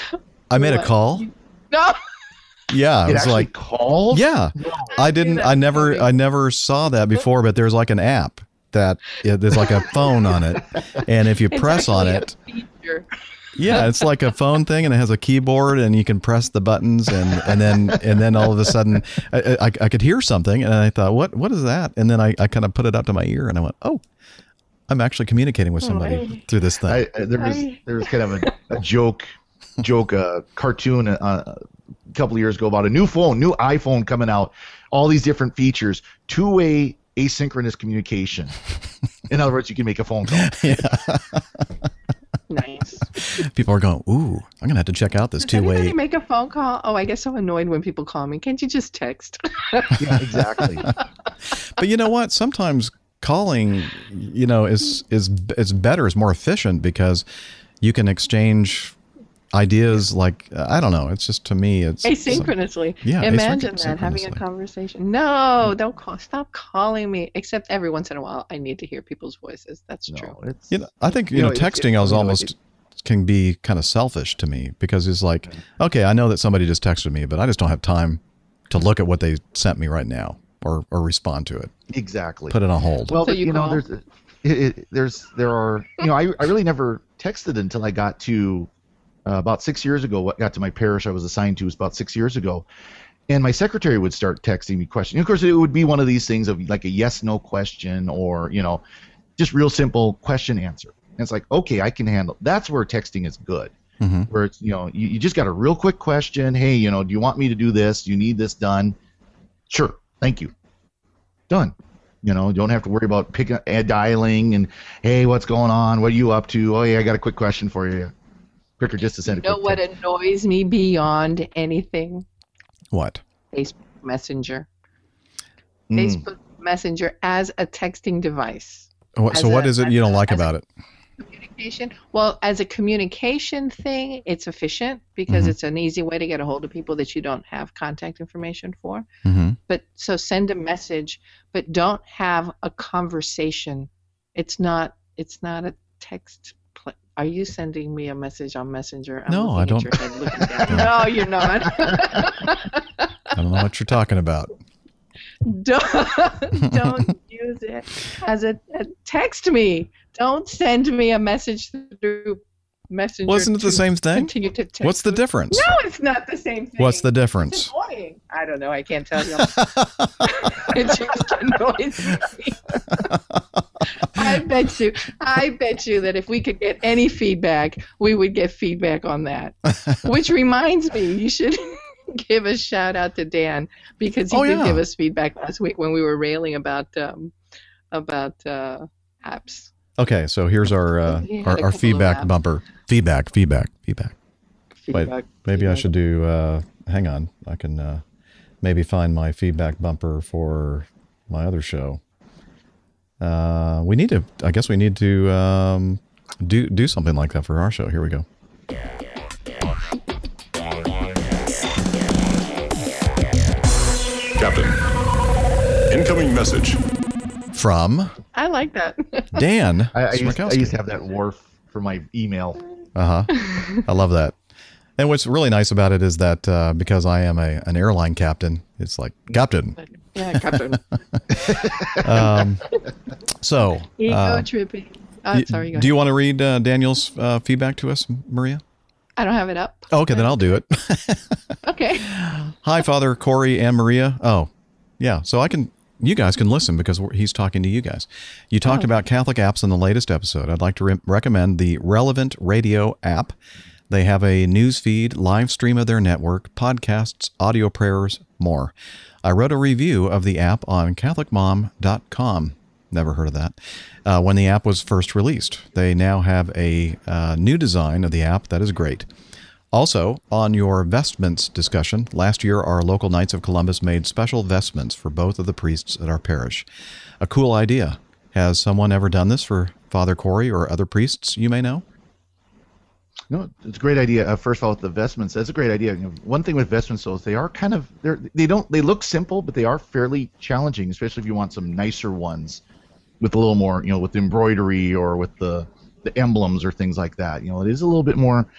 I made What? a call. No. Yeah, It it was actually like, called? yeah, I didn't, I never, I never saw that before. But there's like an app that yeah, there's like a phone on it, and if you It's press on actually it, a feature. yeah, it's like a phone thing, and it has a keyboard, and you can press the buttons, and and then and then all of a sudden, I, I, I could hear something, and I thought, what what is that? And then I, I kind of put it up to my ear, and I went, oh, I'm actually communicating with somebody Oh, I- through this thing. I, I, there was I- there was kind of a, a joke joke uh, cartoon uh, a couple of years ago about a new phone, new iPhone coming out, all these different features, two-way asynchronous communication. In other words, you can make a phone call. Nice. People are going, ooh, I'm gonna have to check out this Does anybody two-way. make a phone call? Oh, I get so annoyed when people call me. Can't you just text? Yeah, exactly. But you know what? Sometimes calling, you know, is is is better, is more efficient because you can exchange ideas. Like I don't know. It's just to me, it's Asynchronously. Yeah, Imagine asynch- that, having a synchronously. conversation. No, don't call. Stop calling me. Except every once in a while, I need to hear people's voices. That's No, true. it's You know, I think you, You know, know, it- texting it- is you know, almost it- can be kind of selfish to me because it's like, okay, I know that somebody just texted me, but I just don't have time to look at what they sent me right now or or respond to it. exactly. Put it on hold. Well, So but, you you know, call? there's it, it, there's there are you know I I really never texted until I got to uh, about six years ago. What got to my parish I was assigned to was about six years ago, and my secretary would start texting me questions. Of course, it would be one of these things of like a yes no question or you know, just real simple question answer. And it's like okay, I can handle. That's where texting is good. Mm-hmm. Where it's you know you, you just got a real quick question. Hey, you know, do you want me to do this? Do you need this done? Sure, thank you. Done. You know, don't have to worry about picking uh, dialing and hey, what's going on? What are you up to? Oh yeah, I got a quick question for you. Quicker just to send a You know quick what text. annoys me beyond anything? What? Facebook Messenger. Mm. Facebook Messenger as a texting device. What, As so what a- is it as you don't a- like as a- about it? Communication. Well, as a communication thing, it's efficient because Mhm. it's an easy way to get a hold of people that you don't have contact information for. Mm-hmm. But so send a message, but don't have a conversation. It's not. It's not a text. Pl- Are you sending me a message on Messenger? I'm No, looking I at don't. Your head looking down. No, you're not. I don't know what you're talking about. don't don't use it as a, a text me. Don't send me a message through Messenger. Wasn't it the to same thing? Continue to text What's the me. difference? No, it's not the same thing. What's the It's difference? annoying. I don't know. I can't tell you. It just annoys me. I bet you. I bet you that if we could get any feedback, we would get feedback on that. Which reminds me, you should give a shout out to Dan because he Oh, did yeah. give us feedback last week when we were railing about um, about uh, apps. Okay, so here's our uh, He had our, a our couple of feedback apps. bumper. Feedback, feedback, feedback. Wait, Feedback, maybe I feedback. should do. Uh, hang on, I can uh, maybe find my feedback bumper for my other show. Uh, we need to. I guess we need to um, do do something like that for our show. Here we go. Captain, incoming message. From I like that. Dan I, I, used, I Smirkowski. used to have that wharf for my email. Uh huh. I love that. And what's really nice about it is that uh, because I am a an airline captain, it's like captain. Yeah, Captain. Um, so, Ego uh, tripping. Oh, y- sorry. Go do you ahead. want to read uh, Daniel's uh, feedback to us, Maria? I don't have it up. Oh, okay, then I'll do it. Okay. Hi, Father Corey and Maria. Oh, yeah. So I can, you guys can listen because we're, he's talking to you guys. You talked Oh. about Catholic apps in the latest episode. I'd like to re- recommend the Relevant Radio app. They have a news feed, live stream of their network, podcasts, audio prayers, more. I wrote a review of the app on Catholic Mom dot com. Never heard of that. Uh, when the app was first released, they now have a uh, new design of the app that is great. Also, on your vestments discussion, last year our local Knights of Columbus made special vestments for both of the priests at our parish. A cool idea. Has someone ever done this for Father Corey or other priests you may know? No, it's a great idea. Uh, first of all, with the vestments, that's a great idea. You know, one thing with vestments, though, is they are kind of they're they don't they look simple, but they are fairly challenging, especially if you want some nicer ones with a little more, you know, with embroidery or with the the emblems or things like that. You know, it is a little bit more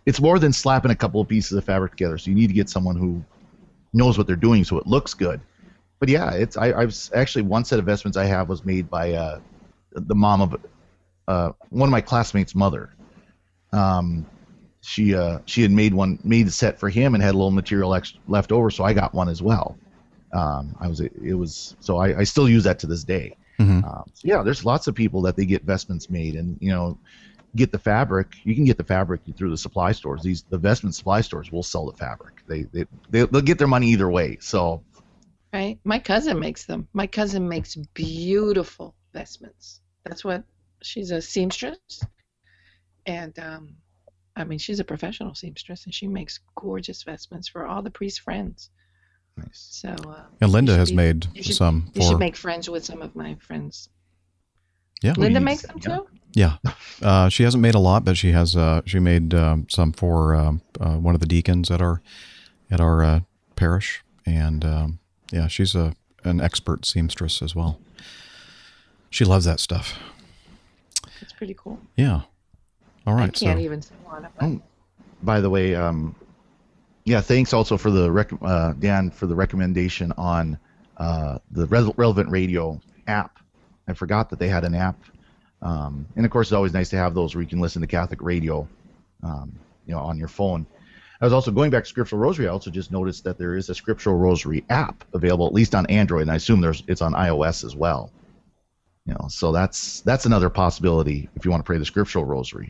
it's more than slapping a couple of pieces of fabric together. So you need to get someone who knows what they're doing so it looks good. But yeah, it's I, I've actually one set of vestments I have was made by uh, the mom of uh, one of my classmates' mother. Um, she uh, she had made one made a set for him and had a little material ex- left over, so I got one as well. Um, I was it was so I, I still use that to this day. Mm-hmm. Um, so yeah, there's lots of people that they get vestments made, and you know, get the fabric. You can get the fabric through the supply stores. These the vestment supply stores will sell the fabric. They they, they they'll get their money either way. So. Right. My cousin makes them. My cousin makes beautiful vestments. That's what she's a seamstress, and um, I mean she's a professional seamstress, and she makes gorgeous vestments for all the priest's friends. Nice. So. Uh, And Linda has be, made you should, some. You for, should make friends with some of my friends. Yeah. Linda Please. makes them too. Yeah, uh, she hasn't made a lot, but she has. Uh, she made um, some for um, uh, one of the deacons at our at our uh, parish, and um, yeah, she's a an expert seamstress as well. She loves that stuff. It's pretty cool. Yeah. All right. I can't so, even say one of Oh, them. by the way, um, yeah, thanks also for the rec- uh, Dan for the recommendation on uh, the Re- Relevant Radio app. I forgot that they had an app, um, and of course, it's always nice to have those where you can listen to Catholic radio, um, you know, on your phone. I was also going back to Scriptural Rosary. I also just noticed that there is a Scriptural Rosary app available, at least on Android, and I assume there's it's on iOS as well. You know, so that's that's another possibility if you want to pray the Scriptural Rosary.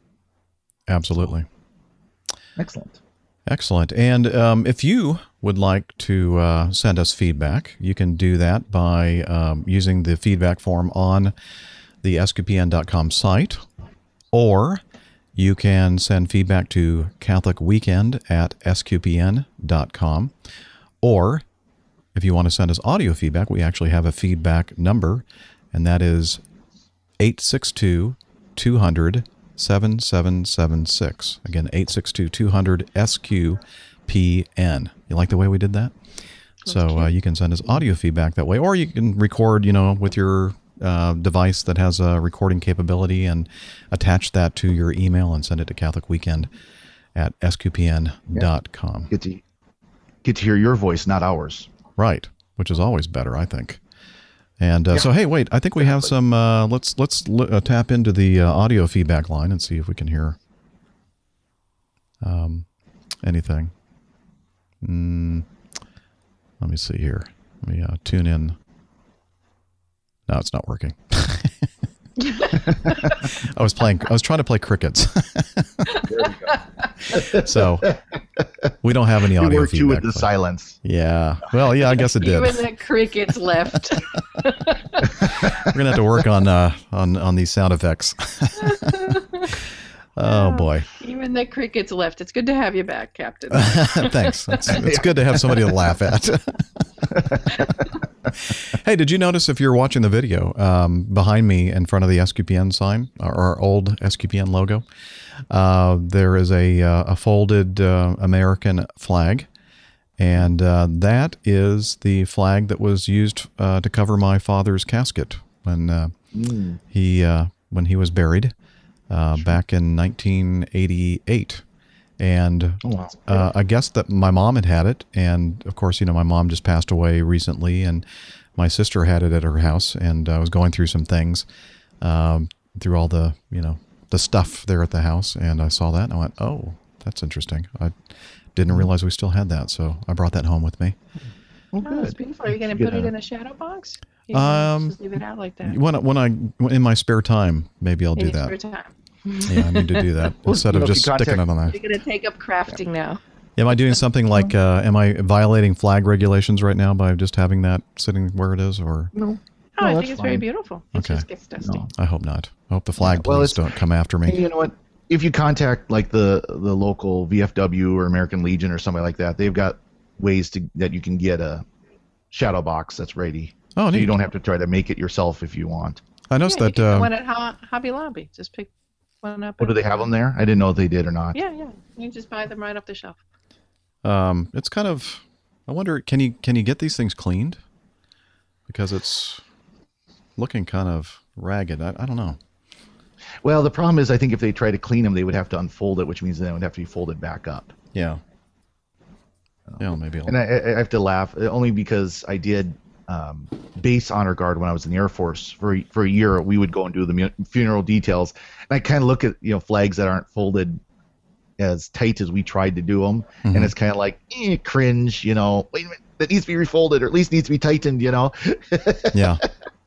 absolutely. Excellent. Excellent. And um, if you would like to uh, send us feedback, you can do that by um, using the feedback form on the S Q P N dot com site, or you can send feedback to Catholic Weekend at S Q P N dot com. Or if you want to send us audio feedback, we actually have a feedback number, and that is eight six two, two hundred, seven seven seven six. Again, eight six two, two hundred, S Q P N. You like the way we did that? So uh, you can send us audio feedback that way, or you can record, you know, with your uh, device that has a recording capability and attach that to your email and send it to Catholic Weekend at S Q P N dot com. Get to get to hear your voice, not ours. Right, which is always better, I think. And uh, yeah. so, hey, wait, I think we have some, uh, let's let's uh, tap into the uh, audio feedback line and see if we can hear um, anything. Mm, let me see here. Let me uh, tune in. No, it's not working. I was playing, I was trying to play crickets. There we go. So we don't have any audio you worked feedback. You with the but, silence. Yeah. Well, yeah, I guess it did. Even the crickets left. We're gonna have to work on uh, on on these sound effects. Oh boy! Even the crickets left. It's good to have you back, Captain. Thanks. It's, it's good to have somebody to laugh at. Hey, did you notice if you're watching the video um, behind me in front of the S Q P N sign, our, our old S Q P N logo, uh, there is a uh, a folded uh, American flag. And uh, that is the flag that was used uh, to cover my father's casket when uh, mm. he uh, when he was buried uh, back in nineteen eighty-eight. And oh, wow. uh, I guess that my mom had had it, and of course, you know, my mom just passed away recently, and my sister had it at her house, and I was going through some things um, through all the you know the stuff there at the house, and I saw that, and I went, "Oh, that's interesting." I didn't realize we still had that, so I brought that home with me. Oh, that's beautiful. Are you going to put it in a shadow box? You um, just leave it out like that. When when I in my spare time, maybe I'll in do your that. Spare time. Yeah, I need to do that instead well, of just contact, sticking it on there. You're going to take up crafting now. Am I doing something like? Uh, am I violating flag regulations right now by just having that sitting where it is, or? No. Oh, no, I think it's fine. very beautiful. It Okay. just gets dusty. No. I hope not. I hope the flag Yeah, well, police it's- don't come after me. You know what? If you contact like the the local V F W or American Legion or somebody like that, they've got ways to that you can get a shadow box that's ready. Oh, So neat. you don't have to try to make it yourself if you want. I noticed Yeah, you that. can get Uh, one at Ho- Hobby Lobby. Just pick one up. What do and- they have them there? I didn't know if they did or not. Yeah, yeah. You just buy them right off the shelf. um, it's kind of. I wonder, can you can you get these things cleaned? Because it's looking kind of ragged. I, I don't know. Well, the problem is, I think if they try to clean them, they would have to unfold it, which means then it would have to be folded back up. Yeah. Yeah, maybe. I'll... And I, I have to laugh only because I did um, base honor guard when I was in the Air Force for for a year. We would go and do the mu- funeral details, and I kind of look at you know flags that aren't folded as tight as we tried to do them, mm-hmm. and it's kind of like eh, cringe. You know, wait a minute, that needs to be refolded, or at least needs to be tightened. You know. Yeah.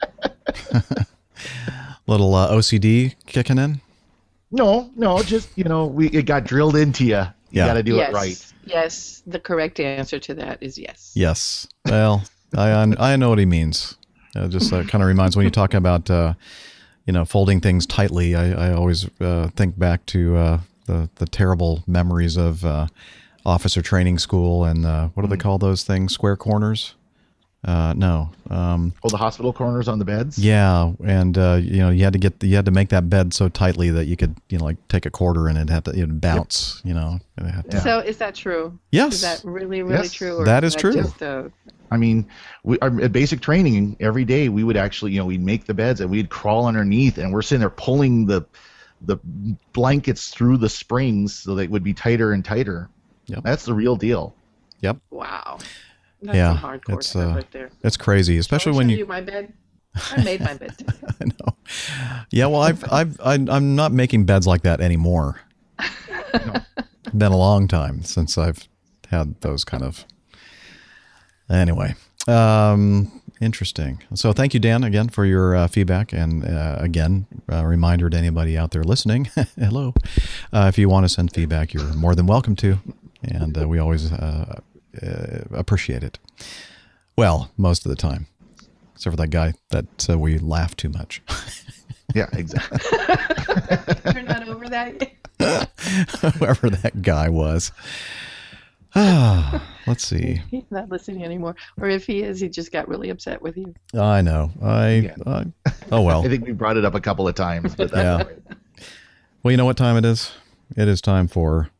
Little uh, O C D kicking in. No, no, just you know, we it got drilled into you. You yeah. got to do yes. it right. Yes, the correct answer to that is yes. Yes. Well, I I know what he means. It just uh, kind of reminds when you talk about uh, you know folding things tightly. I I always uh, think back to uh, the the terrible memories of uh, officer training school and uh, what do they call those things? Square corners. Uh, no. Um, oh, the hospital corners on the beds. Yeah, and uh, you know you had to get the, you had to make that bed so tightly that you could you know like take a quarter and it had to it'd bounce. Yep. You know. It had to, yeah. So is that true? Yes. Is that really really yes. true? Or that is is that true. Just a... I mean, we, our at basic training every day we would actually you know we'd make the beds and we'd crawl underneath and we're sitting there pulling the the blankets through the springs so they would be tighter and tighter. Yep. That's the real deal. Yep. Wow. That's yeah, some hardcore it's stuff uh, right there. it's crazy, especially I'll when show you... you my bed. I made my bed today. I know. Yeah, well, I've I've I, I'm not making beds like that anymore. It's been a long time since I've had those kind of. Anyway, um, interesting. So thank you, Dan, again for your uh, feedback, and uh, again, a reminder to anybody out there listening. Hello, uh, if you want to send feedback, you're more than welcome to, and uh, we always. Uh, Uh, appreciate it. Well, most of the time, except for that guy that uh, we laugh too much. Yeah, exactly. You're not over that yet? Whoever that guy was. Ah, let's see. He's not listening anymore, or if he is, he just got really upset with you. I know. I. Yeah. I oh well. I think we brought it up a couple of times, but that's yeah. all right. Well, you know what time it is? It is time for.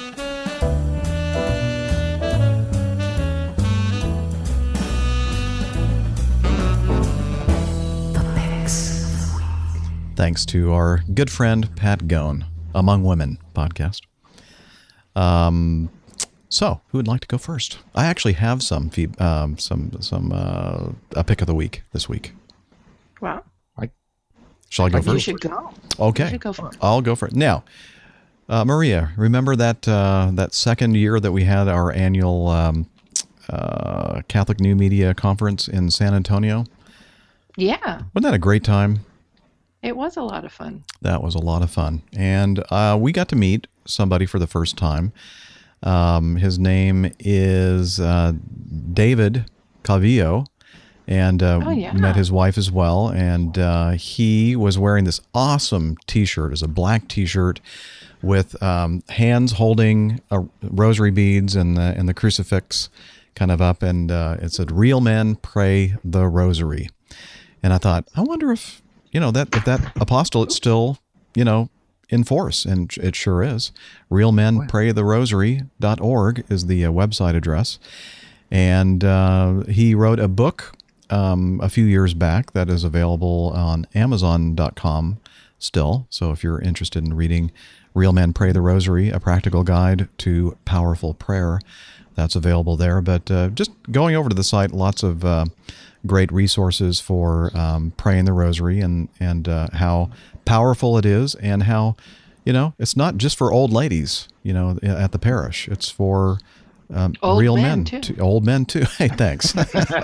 Thanks to our good friend Pat Gone, Among Women podcast. Um, so who would like to go first? I actually have some feed, um, some some uh, a pick of the week this week. Wow. I, Shall I go You first? should go. Okay, You should go for it. I'll go for it now. Uh, Maria, remember that uh, that second year that we had our annual um, uh, Catholic New Media Conference in San Antonio? Yeah, Wasn't that a great time? it was a lot of fun. That was a lot of fun. And uh, we got to meet somebody for the first time. Um, his name is uh, David Calvillo, and uh, Oh, yeah. met his wife as well. And uh, he was wearing this awesome T-shirt. It's a black T-shirt with um, hands holding a rosary beads and the, and the crucifix kind of up. And uh, it said, "Real men pray the rosary." And I thought, I wonder if, you know, that if that apostolate's still, you know, in force, and it sure is. real men pray the rosary dot org is the uh, website address. And uh, he wrote a book um, a few years back that is available on amazon dot com still. So if you're interested in reading Real Men Pray the Rosary, A Practical Guide to Powerful Prayer, that's available there. But uh, just going over to the site, lots of uh, great resources for um, praying the rosary, and, and uh, how powerful it is, and how, you know, it's not just for old ladies, you know, at the parish. It's for um, Old real men, men, too. too. Old men too. Hey, thanks.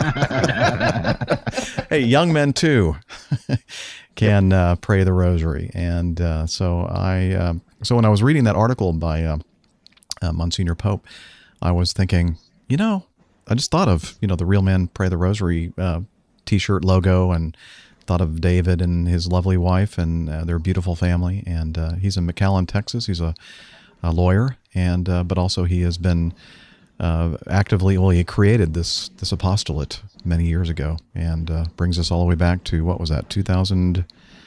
Hey, young men too can uh, pray the rosary. And uh, so I, uh, so when I was reading that article by uh, uh, Monsignor Pope, I was thinking, you know, I just thought of, you know, the Real Men Pray the Rosary uh, T-shirt logo, and thought of David and his lovely wife and uh, their beautiful family. And uh, he's in McAllen, Texas. He's a, a lawyer, and uh, but also he has been uh, actively, well, he created this this apostolate many years ago, and uh, brings us all the way back to, what was that, two thousand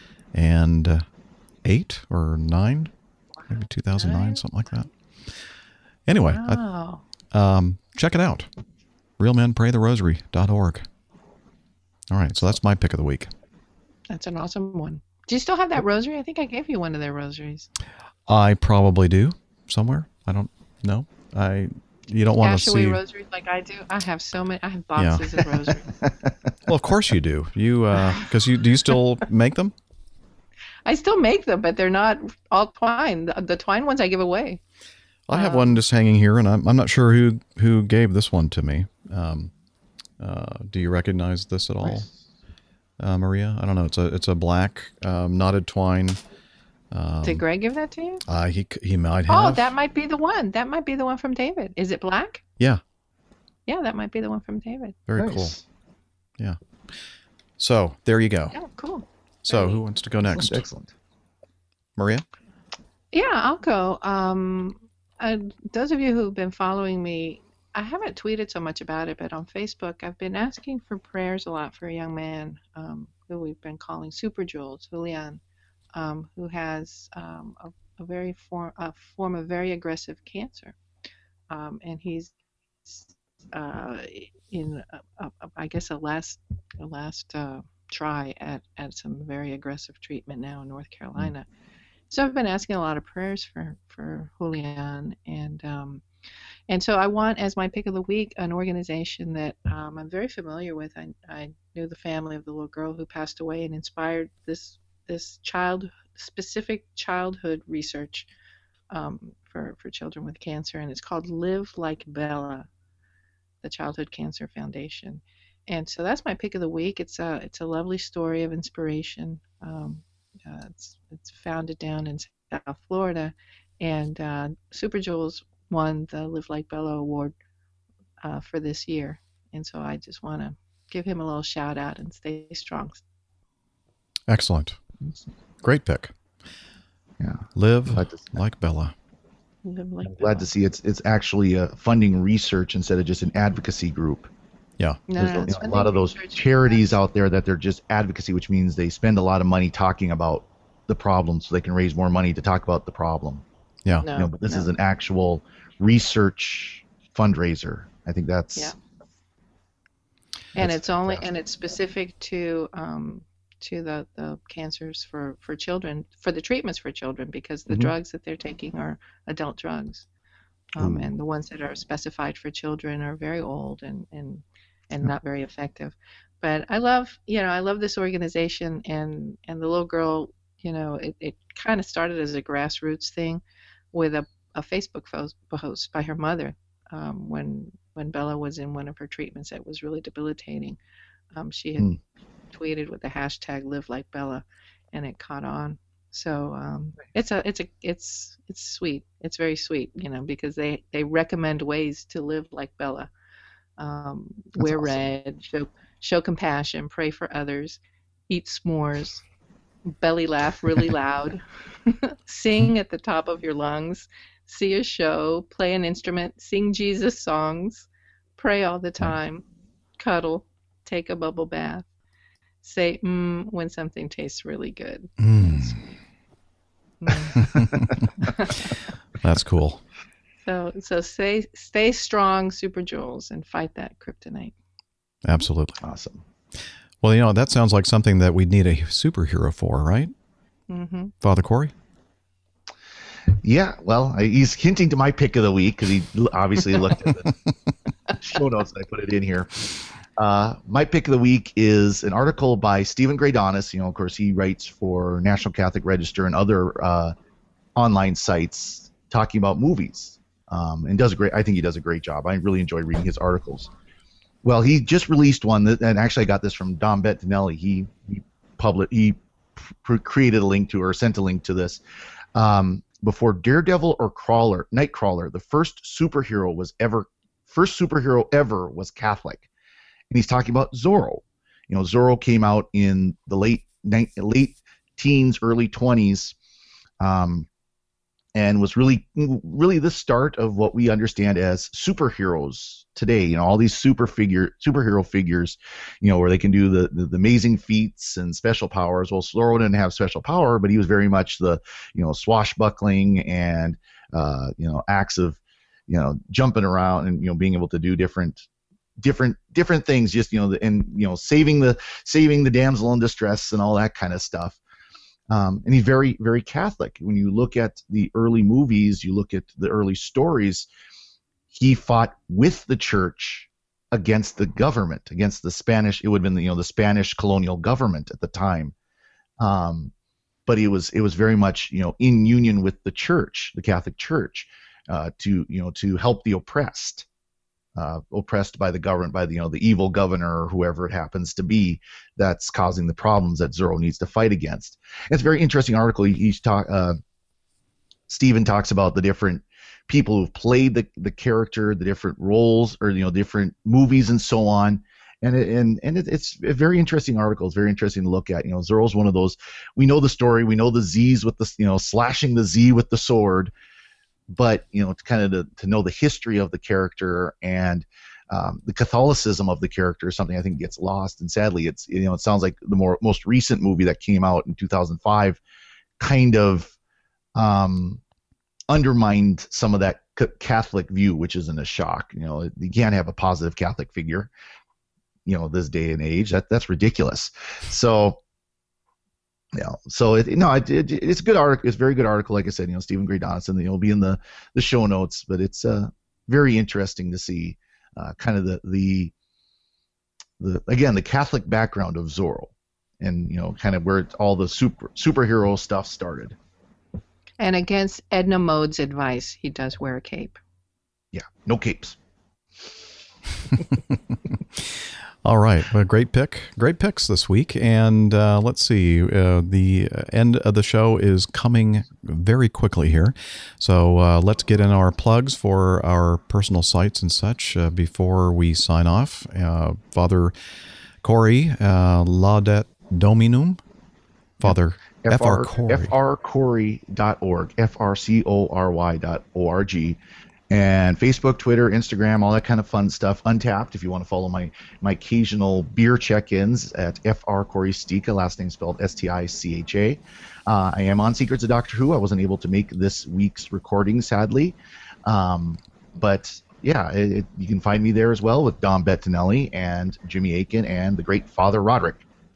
eight or nine? Maybe two thousand nine, something like that. Anyway, Wow. I, um, check it out. real men pray the rosary dot org. All right, so that's my pick of the week. That's an awesome one. Do you still have that rosary? I think I gave you one of their rosaries. I probably do somewhere. I don't know. I you don't want to Cash away see rosaries like I do. I have so many. I have boxes of rosaries. Well, of course you do. You because you do you still make them? I still make them, but they're not all twine. The, the twine ones I give away. I have um, one just hanging here, and I'm I'm not sure who who gave this one to me. Um, uh, do you recognize this at all, Nice. uh, Maria? I don't know. It's a it's a black um, knotted twine. Um, Did Greg give that to you? uh, he he might have. Oh, that might be the one. That might be the one from David. Is it black? Yeah, Yeah, that might be the one from David. very Nice. cool. Yeah. So there you go. Oh, cool. So who wants to go next? Excellent. Maria? Yeah, I'll go. Um, uh, those of you who've been following me, I haven't tweeted so much about it, but on Facebook, I've been asking for prayers a lot for a young man um, who we've been calling Super Jules, Julian, um, who has um, a, a very form, a form of very aggressive cancer, um, and he's uh, in, a, a, I guess, a last, a last uh, try at at some very aggressive treatment now in North Carolina. So I've been asking a lot of prayers for, for Julian, and um, and so I want, as my pick of the week, an organization that um, I'm very familiar with. I, I knew the family of the little girl who passed away and inspired this this child specific childhood research um, for for children with cancer, and it's called Live Like Bella, the Childhood Cancer Foundation. And so that's my pick of the week. It's a it's a lovely story of inspiration. Um, Uh, it's it's founded down in South Florida, and uh, Super Jules won the Live Like Bella Award uh, for this year, and so I just want to give him a little shout out and stay strong. Excellent. Great pick. Yeah. Live Glad to, like Bella. Live like I'm glad to see it's it's actually uh, funding research instead of just an advocacy group. Yeah. No, There's no, a, it's you know, a funding lot of those research. charities out there that they're just advocacy, which means they spend a lot of money talking about the problem so they can raise more money to talk about the problem. Yeah. No, You know, but this no. is an actual research fundraiser. I think that's Yeah. and that's it's only fantastic. and it's specific to um, to the, the cancers for, for children, for the treatments for children, because the Mhm. drugs that they're taking are adult drugs. Um, Ooh. and the ones that are specified for children are very old and, and, and not very effective. But I love, you know, I love this organization, and, and the little girl, you know, it, it kind of started as a grassroots thing with a, a Facebook post, post by her mother um, when when Bella was in one of her treatments that was really debilitating. Um, she had Hmm. tweeted with the hashtag Live Like Bella, and it caught on. So um, it's a it's a it's it's sweet. It's very sweet, you know, because they they recommend ways to live like Bella. Um, wear awesome. red, show show compassion, pray for others, eat s'mores, belly laugh really loud, sing at the top of your lungs, see a show, play an instrument, sing Jesus songs, pray all the time, cuddle, take a bubble bath, say mm when something tastes really good. Mm. Mm. That's cool. So so stay stay strong, Super Jules, and fight that kryptonite. Absolutely. awesome. Well, you know, that sounds like something that we'd need a superhero for, right? Mm-hmm. Father Corey? Yeah, well, I, he's hinting to my pick of the week because he l- obviously looked at the show notes and I put it in here. Uh, my pick of the week is an article by Stephen Graydonis. You know, of course, he writes for National Catholic Register and other uh, online sites talking about movies, um, and does a great. I think he does a great job. I really enjoy reading his articles. Well, he just released one that, and actually I got this from Dom Bettinelli. He he published, he pr- created a link to or sent a link to this. Um, before Daredevil or Crawler, Nightcrawler, the first superhero was ever, first superhero ever was Catholic. And he's talking about Zorro. You know, Zorro came out in the late late teens, early twenties, um, and was really, really the start of what we understand as superheroes today. You know, all these super figure, superhero figures, you know, where they can do the, the, the amazing feats and special powers. Well, Zorro didn't have special power, but he was very much the, you know, swashbuckling and, uh, you know, acts of, you know, jumping around and, you know, being able to do different different different things, just, you know, the, and, you know, saving the saving the damsel in distress and all that kind of stuff. Um, and he's very, very Catholic. When you look at the early movies, you look at the early stories, he fought with the church against the government, against the Spanish, it would have been the, you know, the Spanish colonial government at the time. Um, but it was, it was very much, you know, in union with the church, the Catholic Church, uh, to, you know, to help the oppressed. Uh, oppressed by the government, by the, you know, the evil governor or whoever it happens to be that's causing the problems that Zorro needs to fight against. And it's a very interesting article. He, he's talk, uh, Stephen talks about the different people who've played the, the character, the different roles, or, you know, different movies and so on. And it, and and it, it's a very interesting article. It's very interesting to look at. You know, Zorro's one of those. We know the story. We know the Z's with the, you know, slashing the Z with the sword. But, you know, to kind of to, to know the history of the character and um, the Catholicism of the character is something I think gets lost. And sadly, it's, you know, it sounds like the more most recent movie that came out in two thousand five kind of um, undermined some of that c- Catholic view, which isn't a shock. You know, you can't have a positive Catholic figure, you know, this day and age. That that's ridiculous. So. Yeah, so it, no, it, it, it's a good article. It's a very good article. Like I said, you know, Stephen Gray Donaldson. It'll be in the, the show notes, but it's uh, very interesting to see uh, kind of the, the the again the Catholic background of Zorro, and you know, kind of where it, all the super superhero stuff started. And against Edna Mode's advice, he does wear a cape. Yeah, no capes. All right. Well, great pick. Great picks this week. And uh, let's see. Uh, the end of the show is coming very quickly here. So uh, let's get in our plugs for our personal sites and such uh, before we sign off. Uh, Father Corey, uh, Laudet Dominum. Father F R Corey. F R Corey dot org. F R C O R Y dot O R G. And Facebook, Twitter, Instagram, all that kind of fun stuff. Untapped, if you want to follow my my occasional beer check-ins at F R Corey Stica, last name spelled S T I C H A. Uh, I am on Secrets of Doctor Who. I wasn't able to make this week's recording, sadly. Um, but, yeah, it, it, you can find me there as well with Dom Bettinelli and Jimmy Akin and the great Father Roderick.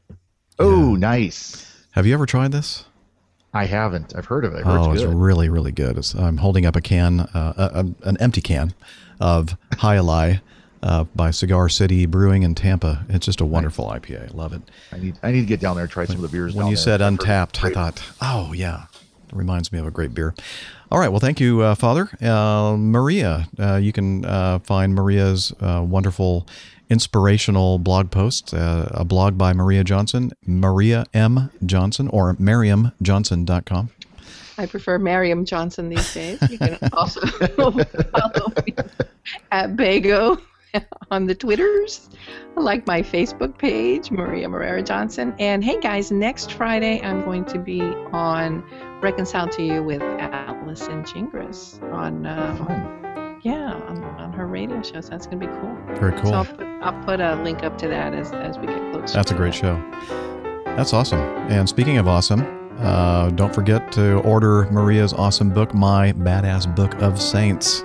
Oh, yeah. Nice. Have you ever tried this? I haven't. I've heard of it. I've heard oh, it's, it's really, really good. It's, I'm holding up a can, uh, a, an empty can of High Lie uh, by Cigar City Brewing in Tampa. It's just a wonderful I P A. I love it. I need I need to get down there and try some of the beers. When down you there. said Untapped, I thought, oh, yeah. It reminds me of a great beer. All right. Well, thank you, uh, Father. Uh, Maria, uh, you can uh, find Maria's uh, wonderful inspirational blog post, uh, a blog by Maria Johnson, Maria M. Johnson, or Mariam Johnson dot com. I prefer Mariam Johnson these days. You can also follow me at Bago on the Twitters. I like my Facebook page, Maria Moreira Johnson. And hey, guys, next Friday I'm going to be on Reconcile to You with Allison Gingras on. Uh, Yeah, on, on her radio show, so that's going to be cool. Very cool. So I'll put, I'll put a link up to that as, as we get closer. That's a great that. show. That's awesome. And speaking of awesome, uh, don't forget to order Maria's awesome book, My Badass Book of Saints.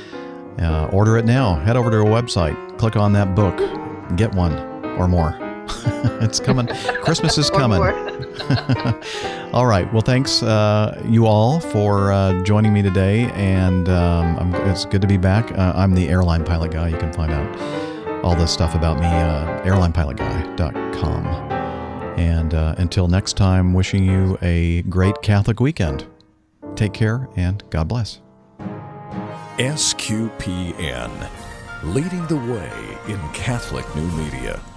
Uh, order it now. Head over to her website. Click on that book. Get one or more. It's coming. Christmas is coming. All right. Well, thanks uh, you all for uh, joining me today, and um, I'm, it's good to be back. Uh, I'm the airline pilot guy. You can find out all this stuff about me, uh, airline pilot guy dot com. And uh, until next time, wishing you a great Catholic weekend. Take care, and God bless. S Q P N, leading the way in Catholic new media.